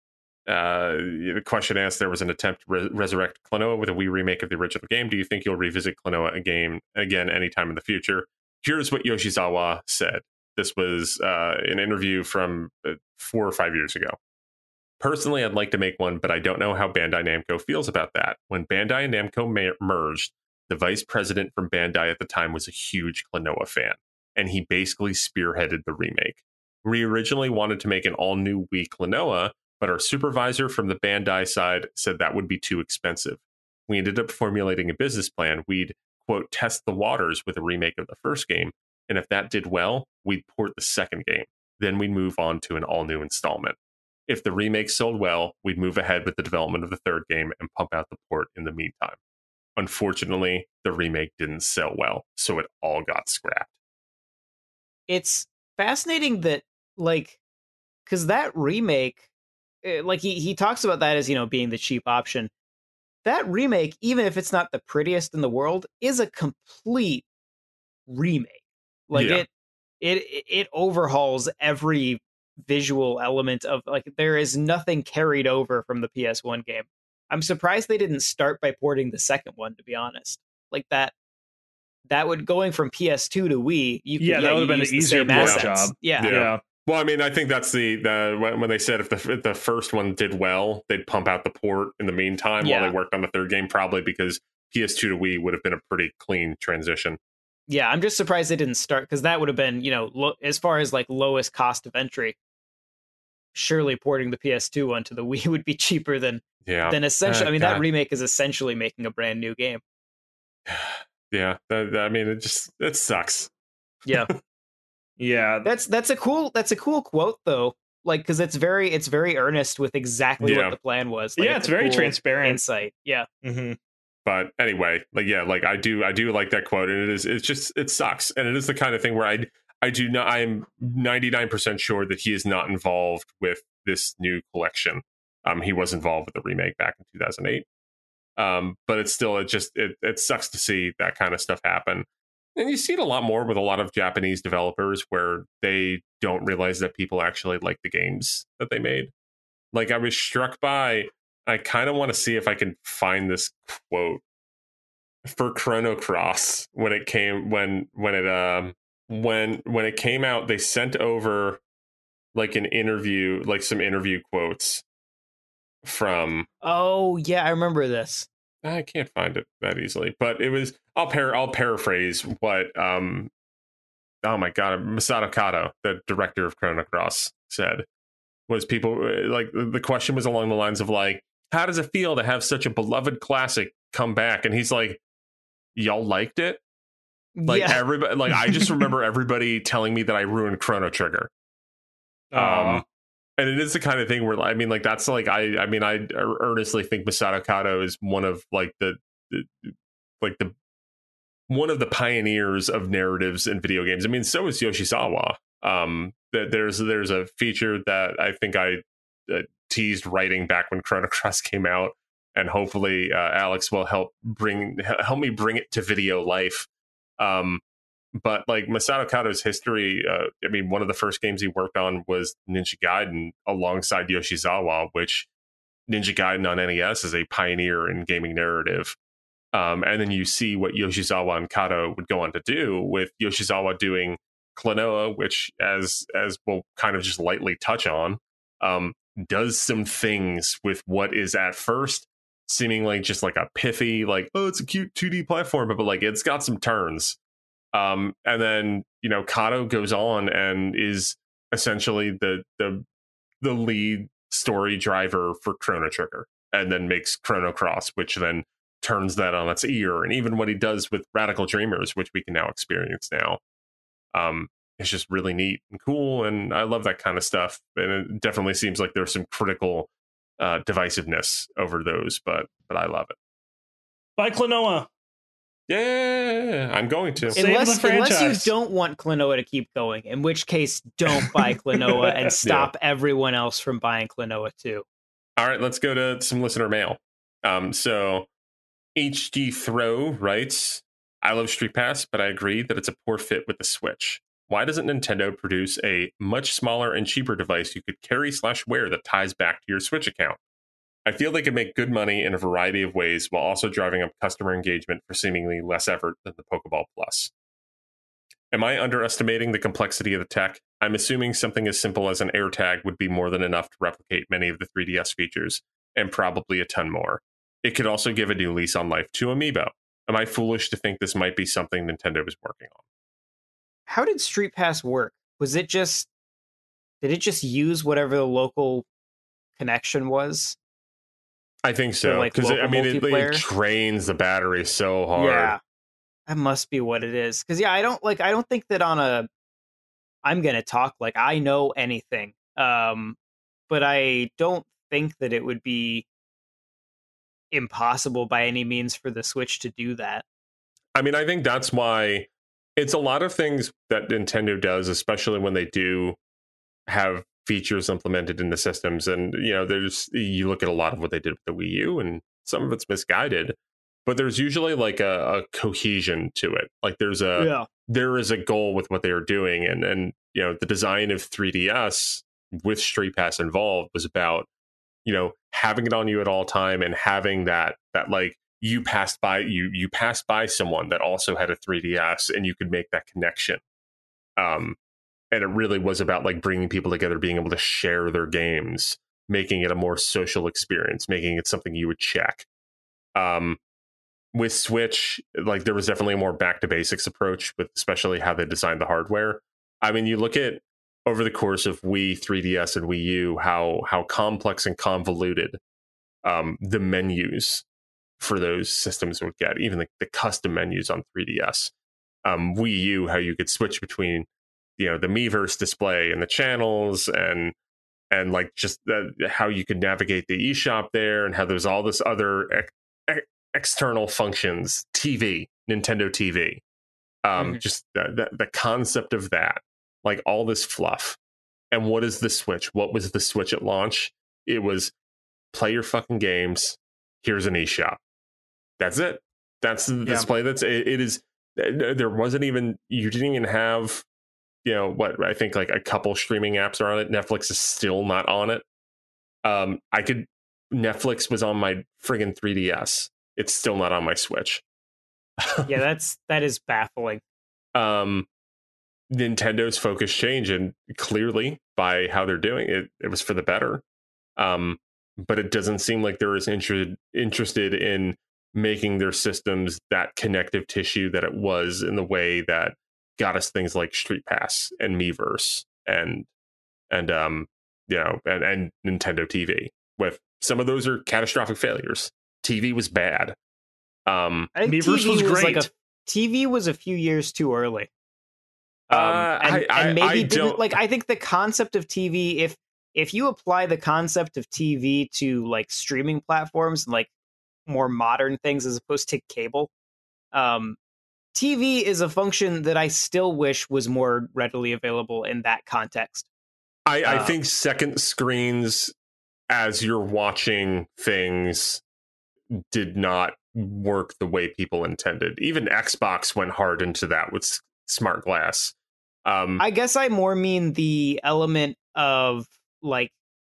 Uh, the question asked, there was an attempt to re- resurrect Klonoa with a Wii remake of the original game. Do you think you'll revisit Klonoa again, again anytime in the future? Here's what Yoshizawa said. This was uh, an interview from uh, four or five years ago. Personally, I'd like to make one, but I don't know how Bandai Namco feels about that. When Bandai and Namco ma- merged, the vice president from Bandai at the time was a huge Klonoa fan, and he basically spearheaded the remake. We originally wanted to make an all-new Wii Klonoa, but our supervisor from the Bandai side said that would be too expensive. We ended up formulating a business plan. We'd, quote, test the waters with a remake of the first game, and if that did well, we'd port the second game. Then we'd move on to an all-new installment. If the remake sold well, we'd move ahead with the development of the third game and pump out the port in the meantime. Unfortunately, the remake didn't sell well, so it all got scrapped. It's fascinating that, like, because that remake, eh, like he he talks about that as, you know, being the cheap option. That remake, even if it's not the prettiest in the world, is a complete remake. Like Yeah. it, it it overhauls every visual element of, like, there is nothing carried over from the P S one game. I'm surprised they didn't start by porting the second one, to be honest. Like that that would, going from P S two to Wii, you could, Yeah, that you would've been use an the easier same port assets. job. Yeah. Yeah. Yeah. Well, I mean, I think that's the, the when when they said if the if the first one did well, they'd pump out the port in the meantime Yeah. while they worked on the third game, probably because P S two to Wii would have been a pretty clean transition. Yeah, I'm just surprised they didn't start, because that would have been, you know, lo- as far as like lowest cost of entry, surely porting the P S two one to the Wii would be cheaper than Yeah. than essentially. Uh, I mean, God. that remake is essentially making a brand new game. Yeah. That, that- I mean, it just it sucks. Yeah, Yeah. that's that's a cool that's a cool quote though. Like, because it's very it's very earnest with exactly Yeah. what the plan was. Like, yeah, it's a very cool transparent. insight. Yeah, hmm But anyway, like yeah, like I do I do like that quote, and it is it's just it sucks, and it is the kind of thing where I I do not. I'm ninety-nine percent sure that he is not involved with this new collection. Um, he was involved with the remake back in two thousand eight. Um, but it's still, it just, it, it sucks to see that kind of stuff happen. And you see it a lot more with a lot of Japanese developers where they don't realize that people actually like the games that they made. Like, I was struck by, I kind of want to see if I can find this quote for Chrono Cross when it came, when, when it, um, when, when it came out, they sent over like an interview, like some interview quotes from, Oh yeah, I remember this. I can't find it that easily, but it was, I'll par I'll paraphrase what um oh my god, Masato Kato, the director of Chrono Cross, said. Was people like, the question was along the lines of like, how does it feel to have such a beloved classic come back? And he's like, y'all liked it? Like yeah. everybody, like I just remember everybody telling me that I ruined Chrono Trigger. Aww. Um And it is the kind of thing where, I mean, like, that's like, I, I mean, I earnestly think Masato Kato is one of like the, the, like the, one of the pioneers of narratives in video games. I mean, so is Yoshizawa. Um, that there's, there's a feature that I think I uh, teased writing back when Chrono Cross came out, and hopefully uh, Alex will help bring, help me bring it to video life. Um, But like Masato Kato's history, uh, I mean, one of the first games he worked on was Ninja Gaiden alongside Yoshizawa, which Ninja Gaiden on N E S is a pioneer in gaming narrative. Um, and then you see what Yoshizawa and Kato would go on to do, with Yoshizawa doing Klonoa, which, as as we'll kind of just lightly touch on, um, does some things with what is at first seemingly just like a pithy, like, oh, it's a cute two D platform, but like it's got some turns. Um, and then, you know, Kato goes on and is essentially the the the lead story driver for Chrono Trigger, and then makes Chrono Cross, which then turns that on its ear. And even what he does with Radical Dreamers, which we can now experience now, um, it's just really neat and cool. And I love that kind of stuff. And it definitely seems like there's some critical uh, divisiveness over those, but but I love it. By Klonoa. Yeah, I'm going to. Save Unless, the unless you franchise. don't want Klonoa to keep going, in which case don't buy Klonoa and stop everyone else from buying Klonoa too. All right, let's go to some listener mail. Um, so H D Throw writes, I love Street Pass, but I agree that it's a poor fit with the Switch. Why doesn't Nintendo produce a much smaller and cheaper device you could carry slash wear that ties back to your Switch account? I feel they could make good money in a variety of ways while also driving up customer engagement for seemingly less effort than the Pokeball Plus. Am I underestimating the complexity of the tech? I'm assuming something as simple as an AirTag would be more than enough to replicate many of the three D S features, and probably a ton more. It could also give a new lease on life to Amiibo. Am I foolish to think this might be something Nintendo is working on? How did Street Pass work? Was it just, did it just use whatever the local connection was? I think so, like, because I mean, it, it multiplayer? drains the battery so hard. Yeah, that must be what it is. Because yeah, I don't like. I don't think that on a. I'm gonna talk like I know anything, um, but I don't think that it would be impossible by any means for the Switch to do that. I mean, I think that's why it's a lot of things that Nintendo does, especially when they do have features implemented in the systems. And, you know, there's, you look at a lot of what they did with the Wii U, and some of it's misguided, but there's usually like a, a cohesion to it. Like there's a, Yeah. there is a goal with what they are doing. And, and, you know, the design of three D S with Street Pass involved was about, you know, having it on you at all time, and having that, that like you passed by, you, you passed by someone that also had a three D S, and you could make that connection. Um, And it really was about like bringing people together, being able to share their games, making it a more social experience, making it something you would check. Um, with Switch, like there was definitely a more back to basics approach with especially how they designed the hardware. I mean, you look at over the course of Wii, three D S, and Wii U, how how complex and convoluted um, the menus for those systems would get, even the, the custom menus on three D S. Um, Wii U, how you could switch between, you know, the Miiverse display and the channels, and and like just the, how you could navigate the eShop there, and how there's all this other ex- ex- external functions, T V, Nintendo T V. Um, Mhm. Just the, the, the concept of that like all this fluff. And what is the Switch? What was the Switch at launch? It was play your fucking games. Here's an eShop. That's it. That's the Yeah. display. That's it, it is. There wasn't even, you didn't even have, you know, what I think like a couple streaming apps are on it. Netflix is still not on it. Um, I could, Netflix was on my friggin' three D S. It's still not on my Switch. Yeah, that's that is baffling. um, Nintendo's focus changed, and clearly by how they're doing it, it was for the better. Um, but it doesn't seem like they're as interested interested in making their systems that connective tissue that it was in the way that got us things like Street Pass and Miiverse and and um you know and, and Nintendo T V. With some of those are catastrophic failures. T V was bad. Um, I think Miiverse T V was was great. like a T V was a few years too early. Um, Uh, and, I- I- and maybe I didn't don't- like. I think the concept of T V, if if you apply the concept of T V to like streaming platforms and like more modern things as opposed to cable, um, T V is a function that I still wish was more readily available in that context. I, I Uh, think second screens as you're watching things did not work the way people intended. Even Xbox went hard into that with s- smart glass. Um, I guess I more mean the element of like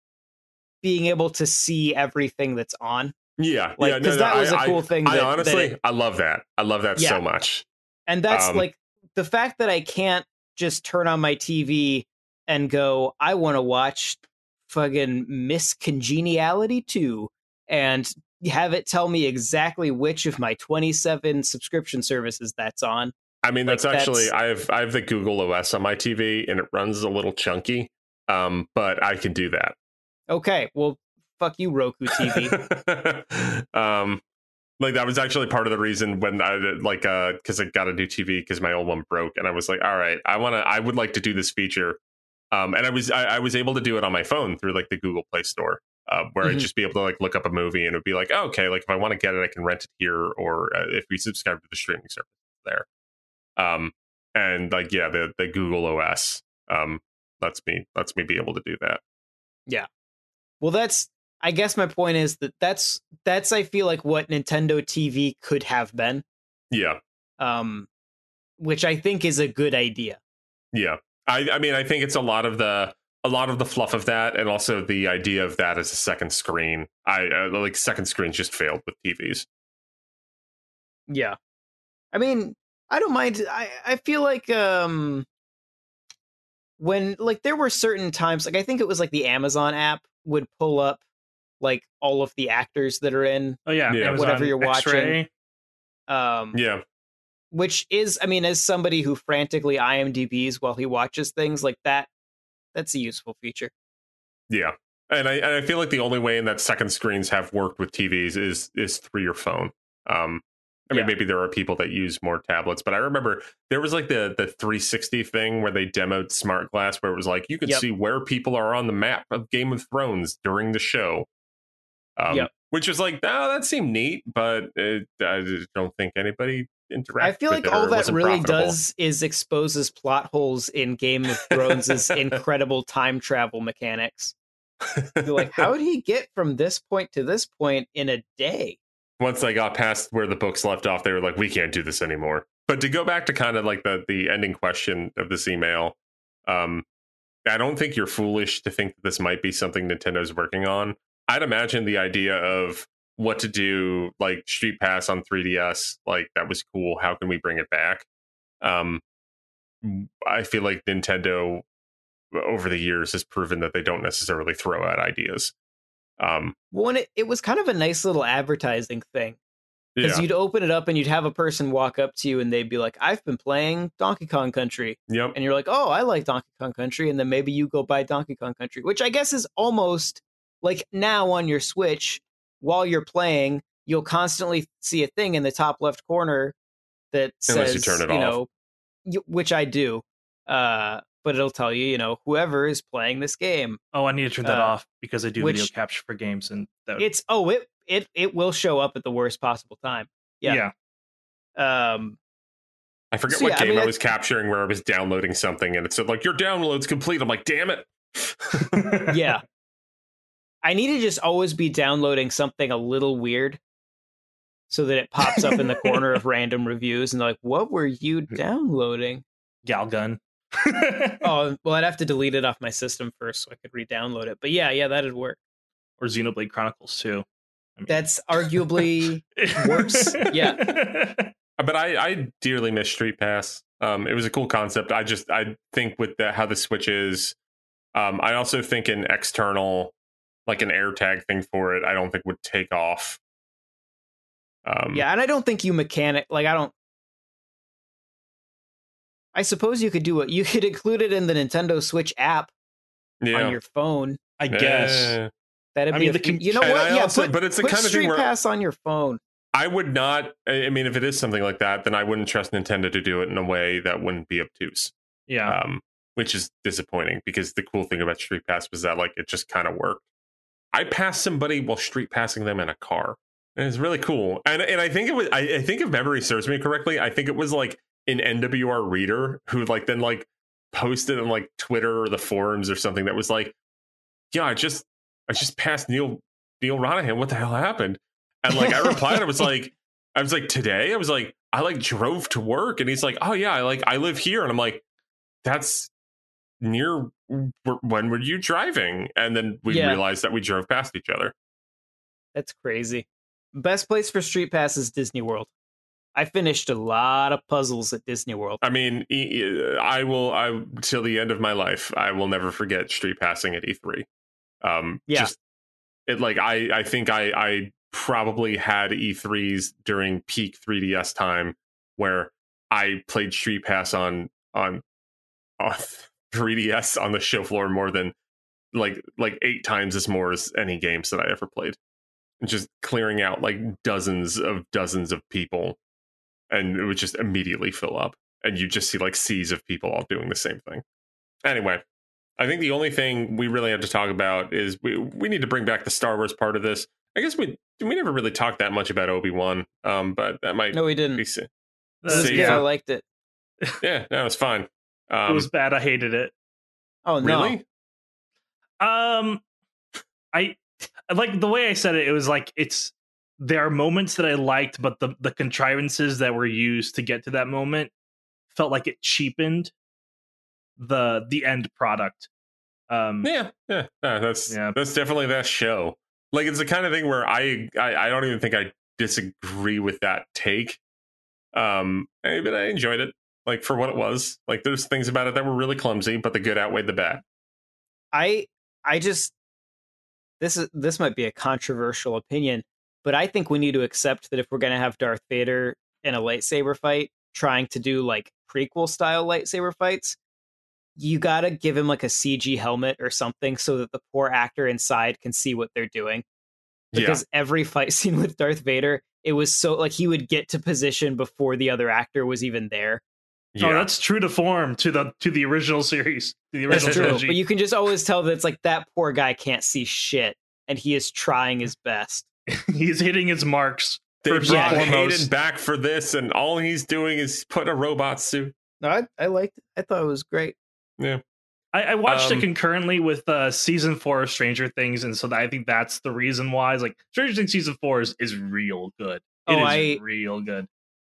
being able to see everything that's on. yeah, Like, yeah, no, 'cause no, that was I- a cool I- thing I that- honestly, that it- I love that. I love that Yeah. so much. And that's Um, like the fact that I can't just turn on my T V and go, I want to watch fucking Miss Congeniality two and have it tell me exactly which of my twenty-seven subscription services that's on. I mean, Like, that's actually that's- I have I have the Google O S on my T V, and it runs a little chunky, um, but I can do that. Okay, well, fuck you, Roku T V. um, like that was actually part of the reason when I like uh because I got a new T V because my old one broke, and I was like, all right, I want to, I would like to do this feature, um, and I was I, I was able to do it on my phone through like the Google Play Store, uh, where Mhm. I'd just be able to like look up a movie, and it would be like, oh, okay, like if I want to get it, I can rent it here, or uh, if we subscribe to the streaming service there, um, and like yeah, the the Google O S um lets me lets me be able to do that. Well, that's, I guess my point is that that's, that's, I feel like what Nintendo T V could have been, Yeah. um, which I think is a good idea. Yeah, I, I mean, I think it's a lot of the a lot of the fluff of that, and also the idea of that as a second screen. I uh, like second screens just failed with T Vs. Yeah. I mean, I don't mind. I, I feel like um when like there were certain times, like I think it was like the Amazon app would pull up like all of the actors that are in Oh yeah, Yeah. Amazon Whatever you're X-ray. um Yeah, which is, I mean, as somebody who frantically IMDb's while he watches things like that, that's a useful feature. yeah, and I and I feel like the only way in that second screens have worked with T Vs is is through your phone. Um, I mean, Yeah. maybe there are people that use more tablets, but I remember there was like the the three sixty thing where they demoed Smart Glass, where it was like you could Yep. see where people are on the map of Game of Thrones during the show. Um, Yep. Which was like, oh, that seemed neat, but it, I just don't think anybody interacted. I feel with like it, or all it that wasn't really profitable. does is exposes plot holes in Game of Thrones' incredible time travel mechanics. You're like, how did he get from this point to this point in a day? Once they got past where the books left off, they were like, we can't do this anymore. But to go back to kind of like the the ending question of this email, um, I don't think you're foolish to think that this might be something Nintendo's working on. I'd imagine the idea of what to do, like Street Pass on three D S, like that was cool. How can we bring it back? Um, I feel like Nintendo over the years has proven that they don't necessarily throw out ideas. Um, Well, and it, it was kind of a nice little advertising thing. Because yeah, you'd open it up and you'd have a person walk up to you and they'd be like, I've been playing Donkey Kong Country. yep, And you're like, oh, I like Donkey Kong Country. And then maybe you go buy Donkey Kong Country, which I guess is almost like now on your Switch, while you're playing, you'll constantly see a thing in the top left corner that Unless says, you turn it you off. know, y- which I do. Uh, but it'll tell you, you know, whoever is playing this game. Oh, I need to turn that Uh, off because I do which- video capture for games, and that, It's, oh, it, it, it will show up at the worst possible time. yeah. yeah. Um, I forget So, what yeah, I game I, mean, I- was capturing where I was downloading something and it said like your download's complete. I'm like, damn it. Yeah. I need to just always be downloading something a little weird so that it pops up in the corner of random reviews and they're like, what were you downloading? Galgun. Oh, well, I'd have to delete it off my system first so I could re-download it. But yeah, yeah, that'd work. Or Xenoblade Chronicles two. I mean. That's arguably worse. Yeah. But I, I dearly miss Street Pass. Um, it was a cool concept. I just I think with the, how the Switch is, um, I also think an external, like an AirTag thing for it, I don't think would take off. Um, Yeah, and I don't think you mechanic like I don't. I suppose you could do it. You could include it in the Nintendo Switch app yeah. on your phone. I guess. Eh. That'd I be mean, a, the con- you know And what? I Yeah, also- put, but it's the put kind of thing Street where- Pass on your phone. I would not. I mean, if it is something like that, then I wouldn't trust Nintendo to do it in a way that wouldn't be obtuse. Yeah. Um, which is disappointing because the cool thing about Street Pass was that like it just kind of worked. I passed somebody while street passing them in a car. And it's really cool. And and I think it was I, I think if memory serves me correctly, I think it was like an N W R reader who like then like posted on like Twitter or the forums or something that was like, yeah, I just I just passed Neil Neil Ronahan. What the hell happened? And like I replied, I was like, I was like, today? I was like, I like drove to work. And he's like, oh yeah, I like I live here. And I'm like, that's near when were you driving? And then we Yeah. realized that we drove past each other. That's crazy. Best place for Street Pass is Disney World. I finished a lot of puzzles at Disney World. I mean, e- e- I will, I till the end of my life, I will never forget street passing at E three. Um, Yeah. Just, it like, I, I think I, I probably had E threes during peak three D S time where I played Street Pass on, on, on three D S on the show floor more than like, like eight times as more as any games that I ever played. And just clearing out like dozens of dozens of people. And it would just immediately fill up. And you just see like seas of people all doing the same thing. Anyway, I think the only thing we really have to talk about is we, we need to bring back the Star Wars part of this. I guess we we never really talked that much about Obi-Wan, um, but that might No, we didn't. be It sa- was safer. good. I liked it. Yeah, no, it's fine. Um, It was bad. I hated it. Oh, no. really? Um, I like the way I said it. It was like it's there are moments that I liked, but the the contrivances that were used to get to that moment felt like it cheapened the the end product. Um, Yeah, yeah, no, that's Yeah. that's definitely that show. Like it's the kind of thing where I, I I don't even think I disagree with that take. Um, eh, but I enjoyed it, like for what it was. Like there's things about it that were really clumsy, but the good outweighed the bad. I I just this is this might be a controversial opinion, but I think we need to accept that if we're going to have Darth Vader in a lightsaber fight trying to do like prequel style lightsaber fights, you got to give him like a C G helmet or something so that the poor actor inside can see what they're doing. Because every fight scene with Darth Vader, it was so like he would get to position before the other actor was even there. Yeah, Oh, yeah. that's true to form to the to the original series, to the That's original true. trilogy. But you can just always tell that it's like that poor guy can't see shit and he is trying his best. He's hitting his marks. They First brought and foremost. Hayden back for this, and all he's doing is put a robot suit. No, I, I liked it. I thought it was great. Yeah, I, I watched Um, it concurrently with uh, season four of Stranger Things, and so I think that's the reason why. Is like Stranger Things season four is, is real good. It Oh, is I- real good.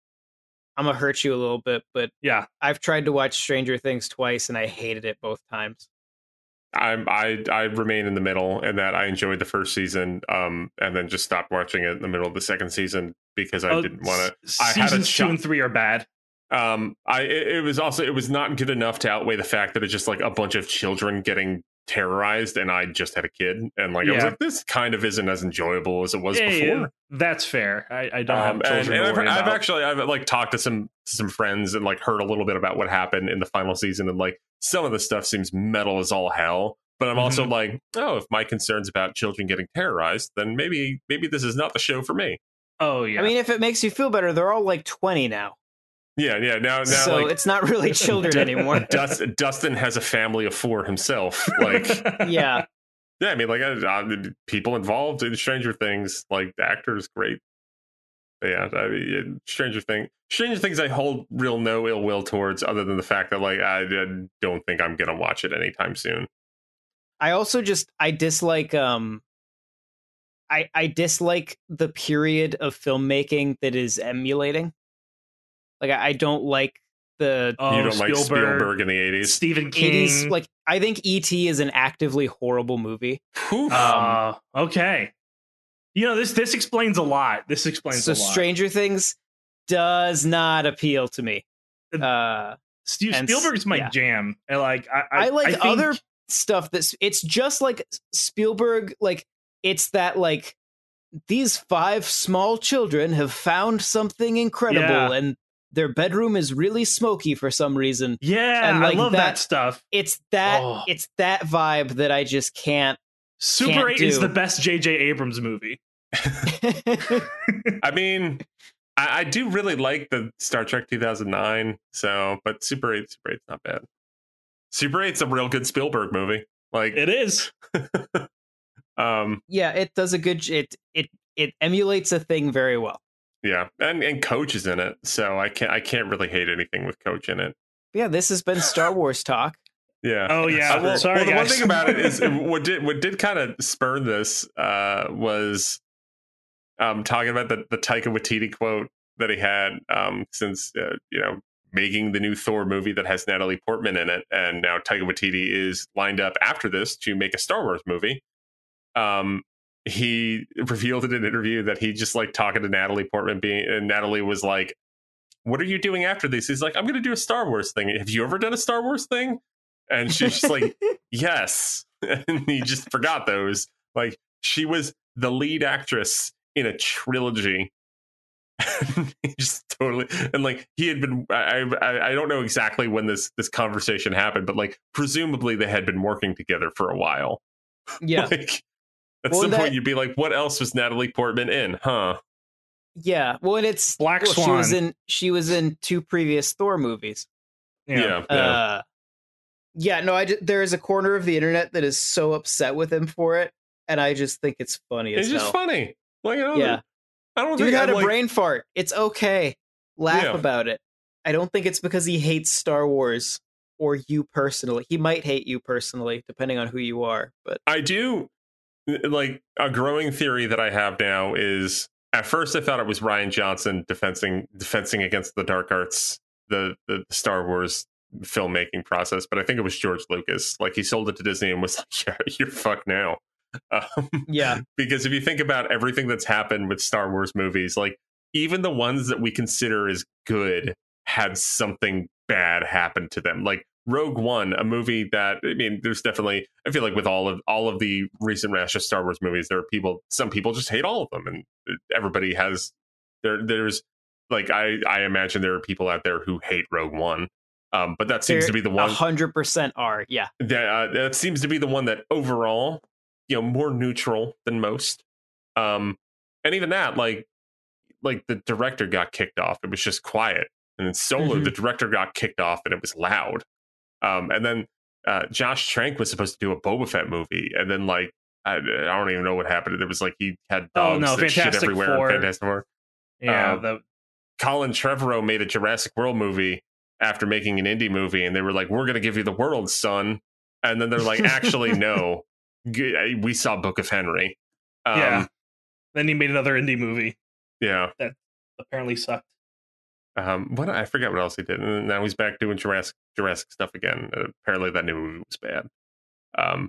I'm gonna hurt you a little bit, but Yeah, I've tried to watch Stranger Things twice and I hated it both times. I'm I I remain in the middle, and that I enjoyed the first season, um, and then just stopped watching it in the middle of the second season because I Oh, didn't want s- I had a Seasons two shot- and three are bad. to. Um, I it, it was also it was not good enough to outweigh the fact that it's just like a bunch of children getting terrorized, and I just had a kid, and like I was Yeah. like, this kind of isn't as enjoyable as it was Yeah, before. yeah, that's fair. I, I don't Um, have and, children and to I've, worry I've about. actually I've like talked to some some friends and like heard a little bit about what happened in the final season, and like some of the stuff seems metal as all hell. But I'm also Mm-hmm. like, oh, if my concerns about children getting terrorized, then maybe maybe this is not the show for me. Oh yeah, I mean, if it makes you feel better, they're all like twenty now. Yeah, yeah. Now, now, so like it's not really children Du- anymore. Dust, Dustin has a family of four himself. Like, Yeah. yeah, I mean, like I, I, people involved in Stranger Things, like the actor is great. but yeah, I mean, Stranger Things. Stranger Things, I hold real no ill will towards, other than the fact that like I, I don't think I'm gonna watch it anytime soon. I also just I dislike um I I dislike the period of filmmaking that is emulating. Like I, I don't like the Oh, you don't Spielberg, like Spielberg in the eighties, Stephen King. eighties. Like I think E T is an actively horrible movie. Oof. Uh, okay. You know, this this explains a lot. This explains So a lot. Stranger Things does not appeal to me. Uh, Steve and Spielberg's my yeah. jam. And like I, I, I like I think, other stuff that's it's just like Spielberg. Like it's that like these five small children have found something incredible Yeah. and their bedroom is really smoky for some reason. Yeah, and like I love that, that stuff. It's that Oh. it's that vibe that I just can't. Super can't eight is do. the best J J Abrams movie. I mean, I, I do really like the Star Trek two thousand nine. So, but Super eight, Super eight's not bad. Super eight's a real good Spielberg movie. Like It is. um, yeah, it does a good. It it it emulates a thing very well. yeah, and and Coach is in it, so I can't I can't really hate anything with Coach in it. Yeah, this has been Star Wars talk. Yeah. Oh yeah. Uh, well, Sorry, well, the one guys. thing about it is what did what did kind of spur this uh, was um, talking about the the Taika Waititi quote that he had um, since uh, you know making the new Thor movie that has Natalie Portman in it, and now Taika Waititi is lined up after this to make a Star Wars movie. Um, he revealed in an interview that he just like talking to Natalie Portman, being and Natalie was like, "What are you doing after this?" He's like, "I'm going to do a Star Wars thing. Have you ever done a Star Wars thing?" And she's just like, "Yes." And he just forgot those. Like she was the lead actress in a trilogy. He just totally and like he had been. I, I I don't know exactly when this this conversation happened, but like presumably they had been working together for a while. Yeah, Like at Well, some that- point you'd be like, "What else was Natalie Portman in?" Huh? yeah. Well, and it's Black well, She was Swan. in. She was in two previous Thor movies. Yeah. yeah. Uh, yeah, no, I ju- there is a corner of the internet that is so upset with him for it, and I just think it's funny as It's just hell. funny. Like I don't. Yeah, I don't dude think had I'm a like, brain fart. It's okay. Laugh Yeah. about it. I don't think it's because he hates Star Wars or you personally. He might hate you personally, depending on who you are. But I do like a growing theory that I have now is at first I thought it was Ryan Johnson defending defending against the dark arts, the the Star Wars filmmaking process, but I think it was George Lucas. Like he sold it to Disney and was like, "Yeah, you're fucked now." Um, yeah, because if you think about everything that's happened with Star Wars movies, like even the ones that we consider as good had something bad happen to them. Like Rogue One, a movie that I mean, there's definitely I feel like with all of all of the recent rash of Star Wars movies, there are people. Some people just hate all of them, and everybody has there. There's like I I imagine there are people out there who hate Rogue One. Um, but that seems there to be the a one hundred percent are. Yeah, that uh, that seems to be the one that overall, you know, more neutral than most. Um, and even that, like, like the director got kicked off. It was just quiet, and in Solo, Mhm. the director got kicked off, and it was loud. Um, and then uh, Josh Trank was supposed to do a Boba Fett movie, and then like I, I don't even know what happened. It was like he had Oh, dogs no, that shit Fantastic everywhere. in Four. Fantastic Four. Yeah. Um, the, Colin Trevorrow made a Jurassic World movie after making an indie movie, and they were like, "We're going to give you the world, son." And then they're like, "Actually, no. G- We saw Book of Henry." Um, yeah. Then he made another indie movie yeah. that apparently sucked. Um, what I forget what else he did, and now he's back doing Jurassic Jurassic stuff again. Uh, apparently, that new movie was bad. Um,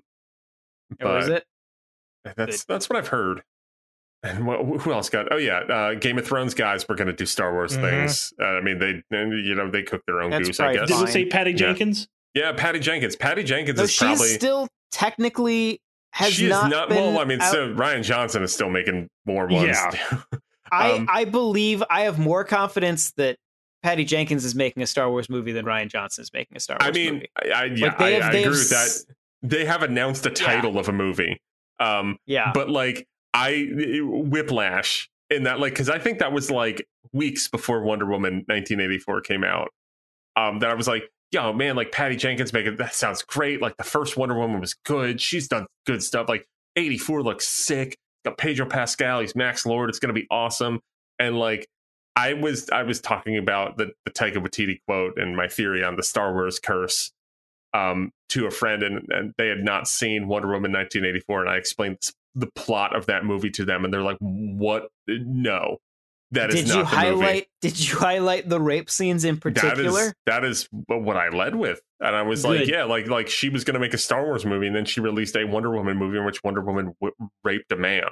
or is but it? That's that's what I've heard. And what, who else got? Oh yeah, uh, Game of Thrones guys were going to do Star Wars Mhm. things. Uh, I mean, they you know they cook their own That's goose, I probably guess. Did fine. we say Patty Yeah. Jenkins? Yeah, Patty Jenkins. Patty Jenkins No, is she's probably still technically has she is not, not. been Well, I mean, out- so Ryan Johnson is still making more ones. Yeah. I um, I believe I have more confidence that Patty Jenkins is making a Star Wars movie than Ryan Johnson is making a Star Wars I mean, movie. I, I, yeah, Like, they I, have- I they agree have with that. s- They have announced a title of a movie. Um, Yeah, but like I Whiplash in that, like, because I think that was like weeks before Wonder Woman nineteen eighty-four came out. Um, that I was like, yo, man, like Patty Jenkins making that sounds great. Like the first Wonder Woman was good. She's done good stuff. Like eighty-four looks sick. Got Pedro Pascal. He's Max Lord. It's gonna be awesome. And like I was I was talking about the, the Taika Waititi quote and my theory on the Star Wars curse um, to a friend, and, and they had not seen Wonder Woman nineteen eighty-four, and I explained the plot of that movie to them, and they're like, "What? No, that did is not you the highlight? movie." Did you highlight the rape scenes in particular? That is that is what I led with, and I was Good. like, "Yeah, like like she was going to make a Star Wars movie, and then she released a Wonder Woman movie in which Wonder Woman w- raped a man."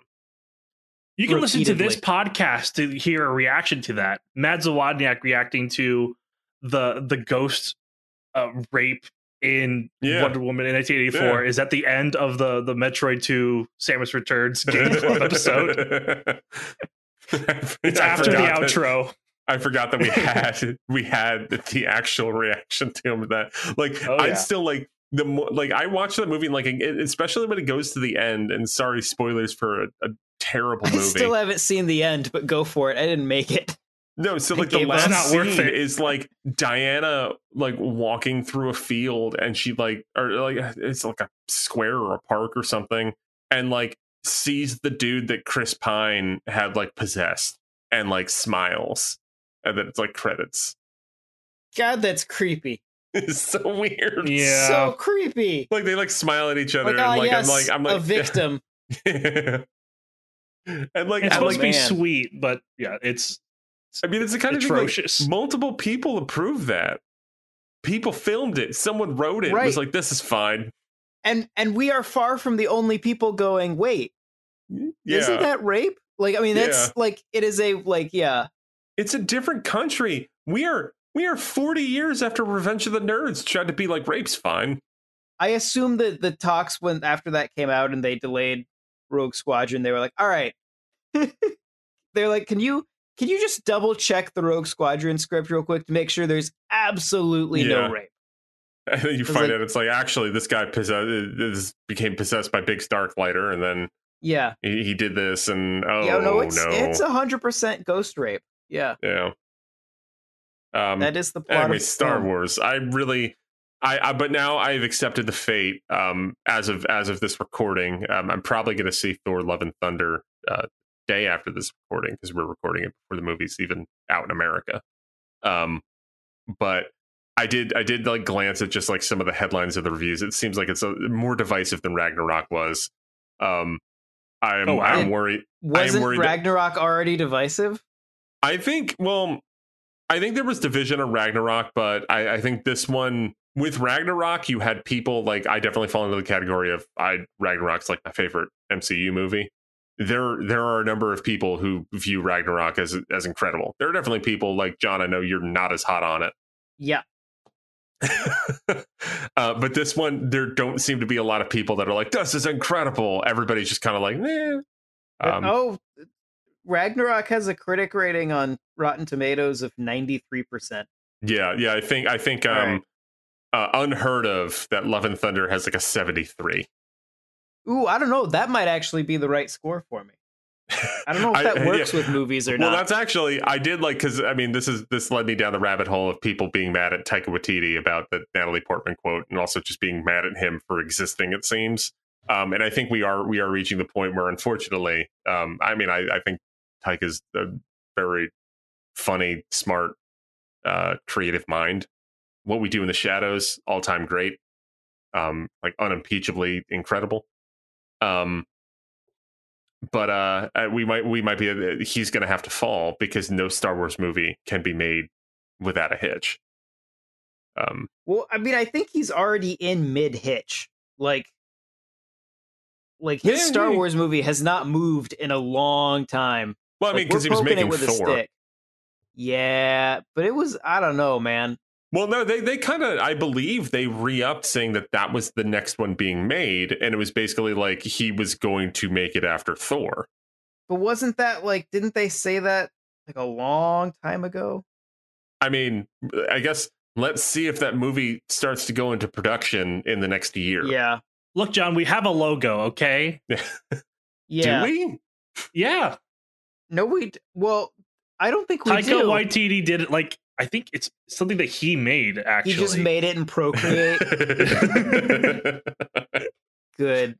You can listen to this Repeatedly. podcast to hear a reaction to that. Matt Zawodniak reacting to the the ghost uh, rape in Yeah. Wonder Woman in nineteen eighty-four Yeah. is at the end of the the Metroid two Samus Returns Game Club episode. It's I after the forgot that- outro. I forgot that we had we had the actual reaction to him. That like Oh, I yeah. still like the more like I watched that movie and like it- especially when it goes to the end. And sorry, spoilers for a, a terrible I movie. still haven't seen the end, but go for it. I didn't make it. No, so I like the gave up. last It's not worth scene it. is like Diana like walking through a field, and she like or like it's like a square or a park or something, and like sees the dude that Chris Pine had like possessed, and like smiles, and then it's like credits. God, that's creepy. It's so weird. Yeah. So creepy. Like they like smile at each other, Like, ah, and like yes, I'm like I'm like a victim. and like It's I, supposed like to be man. sweet, but yeah, it's I mean, it's the kind of thing, like, atrocious. multiple people approved that. People filmed it. Someone wrote it. It was Right. like, this is fine. And and we are far from the only people going, wait, Yeah. isn't that rape? Like, I mean, that's Yeah. like it is a like, yeah. It's a different country. We are we are forty years after Revenge of the Nerds tried to be like, rape's fine. I assume that the talks when after that came out and they delayed Rogue Squadron, they were like, all right. They're like, can you can you just double check the Rogue Squadron script real quick to make sure there's absolutely Yeah. no rape? And then you It's find like- out it's like, actually, this guy possessed, this became possessed by Big Starklighter, and then Yeah. he, he did this, and oh, yeah, no, it's no. it's a hundred percent ghost rape. Yeah. yeah. Um, That is the plot anyway, of the Star film. Wars. I really, I, I but now I've accepted the fate. Um, as of as of this recording, um, I'm probably going to see Thor: Love and Thunder uh, day after this recording, because we're recording it before the movie's even out in America. Um, but I did I did like glance at just like some of the headlines of the reviews. It seems like it's a, more divisive than Ragnarok was. Um, I'm Oh, wow. I'm worried. Wasn't worried that- Ragnarok already divisive? I think, well, I think there was division on Ragnarok, but I, I think this one, with Ragnarok, you had people like, I definitely fall into the category of I Ragnarok's like my favorite M C U movie. There there are a number of people who view Ragnarok as as incredible. There are definitely people like John, I know you're not as hot on it. Yeah. uh, but this one, there don't seem to be a lot of people that are like, this is incredible. Everybody's just kind of like, eh. Um, oh, Ragnarok has a critic rating on Rotten Tomatoes of ninety-three percent. Yeah, yeah, I think I think All um right. uh, unheard of that Love and Thunder has like a seventy-three. Ooh, I don't know. That might actually be the right score for me. I don't know if I- that works yeah. with movies or Well, not. that's actually I did like, because I mean this is this led me down the rabbit hole of people being mad at Taika Waititi about the Natalie Portman quote, and also just being mad at him for existing, it seems. Um, and I think we are we are reaching the point where, unfortunately, um, I mean I, I think Taika's a very funny, smart, uh, creative mind. What We Do in the Shadows, all time great, um, like unimpeachably incredible. Um, but uh, uh, we might we might be uh, he's going to have to fall, because no Star Wars movie can be made without a hitch. Um, Well, I mean, I think he's already in mid hitch. Like, like his Yeah, Star yeah. Wars movie has not moved in a long time. well, I mean, Like, because we're he was poking making it with a Thor. stick. Yeah, but it was I don't know, man. Well, no, they they kind of, I believe they re-upped saying that that was the next one being made, and it was basically like he was going to make it after Thor. But wasn't that like? Didn't they say that like a long time ago? I mean, I guess let's see if that movie starts to go into production in the next year. Yeah, Look, John, we have a logo, okay? yeah. Do we? Yeah. No, we. D- well, I don't think we Taika do. Waititi did it like I think it's something that he made actually. He just made it in Procreate. Good.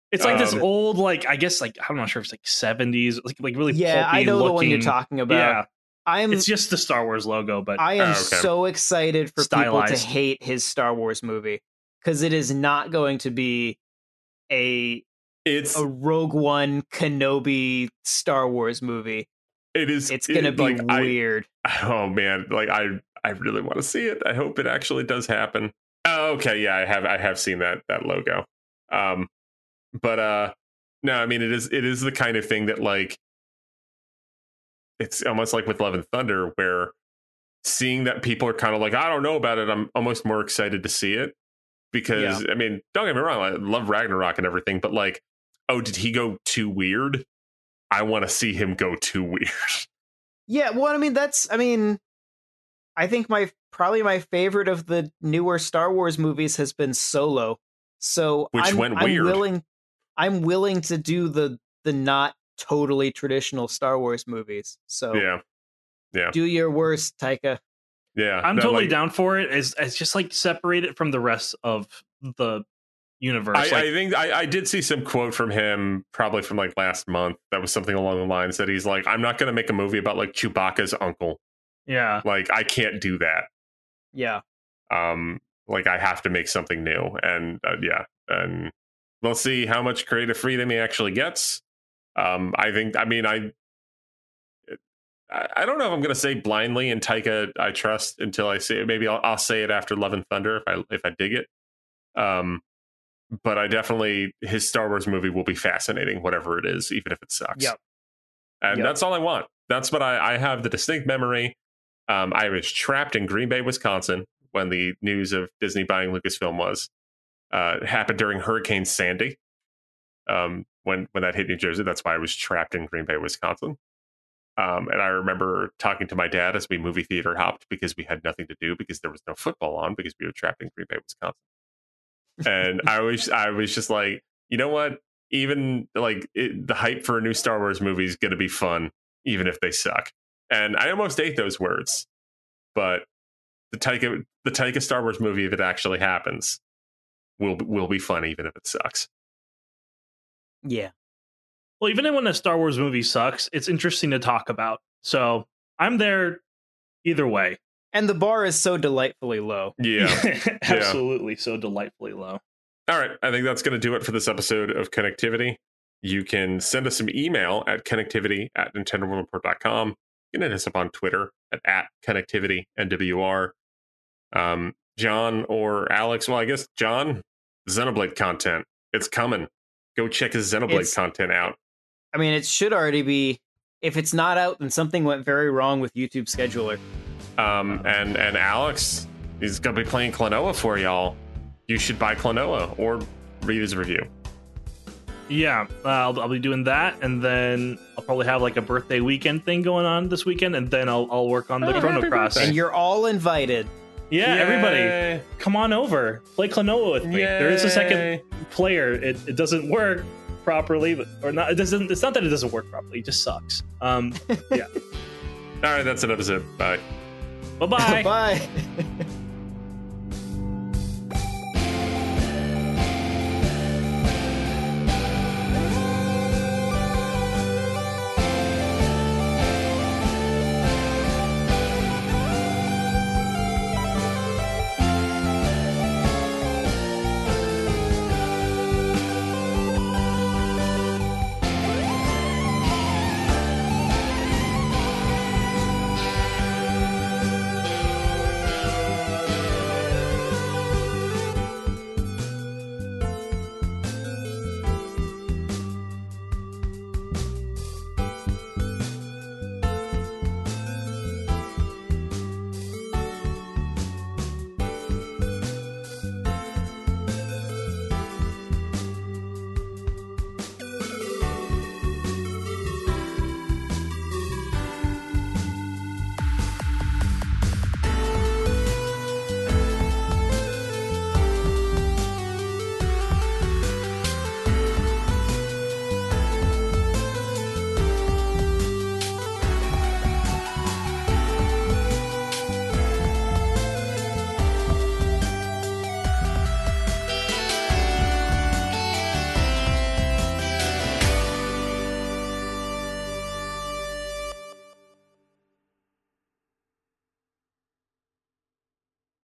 It's like this Um, old, like I guess, like I'm not sure if it's like seventies, like like really Yeah, pulpy I know looking. the one you're talking about. Yeah, I'm it's just the Star Wars logo, but I am Oh, okay. so excited for Stylized. people to hate his Star Wars movie because it is not going to be a it's a Rogue One Kenobi Star Wars movie. it is It's gonna it, be like, I- weird. oh man, like I I really want to see it. I hope it actually does happen. Oh, okay, yeah, I have I have seen that that logo. Um, but uh, no, I mean it is it is the kind of thing that like it's almost like with Love and Thunder, where seeing that people are kind of like, I don't know about it, I'm almost more excited to see it because I mean, don't get me wrong, I love Ragnarok and everything, but like, oh, did he go too weird? I want to see him go too weird. Yeah, well, I mean, that's, I mean, I think my, probably my favorite of the newer Star Wars movies has been Solo. So Which I'm, went I'm weird. willing, I'm willing to do the, the not totally traditional Star Wars movies. So Yeah. Yeah. do your worst, Taika. Yeah. I'm no, totally like, down for it. It's, it's just like separate it from the rest of the universe. I, like, I think I, I did see some quote from him probably from like last month that was something along the lines that he's like, I'm not going to make a movie about like Chewbacca's uncle. yeah, Like, I can't do that. Yeah. Um, like I have to make something new, and uh, yeah, and we'll see how much creative freedom he actually gets. Um, I think, I mean, I, I I don't know if I'm going to say blindly in Taika I trust until I say it. Maybe I'll, I'll say it after Love and Thunder if I if I dig it. Um, but I definitely his Star Wars movie will be fascinating, whatever it is, even if it sucks. Yep. And Yep. that's all I want. That's what I, I have the distinct memory. Um, I was trapped in Green Bay, Wisconsin when the news of Disney buying Lucasfilm was. Uh, it happened during Hurricane Sandy. Um, when when that hit New Jersey, that's why I was trapped in Green Bay, Wisconsin. Um, and I remember talking to my dad as we movie theater hopped because we had nothing to do because there was no football on because we were trapped in Green Bay, Wisconsin. And I was I was just like, you know what? Even like it, the hype for a new Star Wars movie is going to be fun, even if they suck. And I almost ate those words, but the Taika the Taika Star Wars movie, if it actually happens, will will be fun, even if it sucks. Yeah. well, even when a Star Wars movie sucks, it's interesting to talk about. So I'm there either way. And the bar is so delightfully low. Yeah. Absolutely, so delightfully low. All right. I think that's going to do it for this episode of Connectivity. You can send us some email at connectivity at nintendo world report dot com. You can hit us up on Twitter at, at connectivity N W R. Um, John or Alex, well, I guess John, Xenoblade content. It's coming. Go check his Xenoblade It's- content out. I mean, it should already be. If it's not out, then something went very wrong with YouTube Scheduler. Um, and, and Alex, he's going to be playing Klonoa for y'all. You should buy Klonoa or read his review. Yeah, uh, I'll, I'll be doing that, and then I'll probably have like a birthday weekend thing going on this weekend, and then I'll I'll work on the Oh, Chrono happy Cross. birthday. And you're all invited. Yeah, Yay. everybody, come on over, play Klonoa with me. There is a second Yay. player. It, it doesn't work properly, but, or not. It doesn't. It's not that it doesn't work properly. It just sucks. Um, All right, that's an episode. Bye. bye bye. Bye.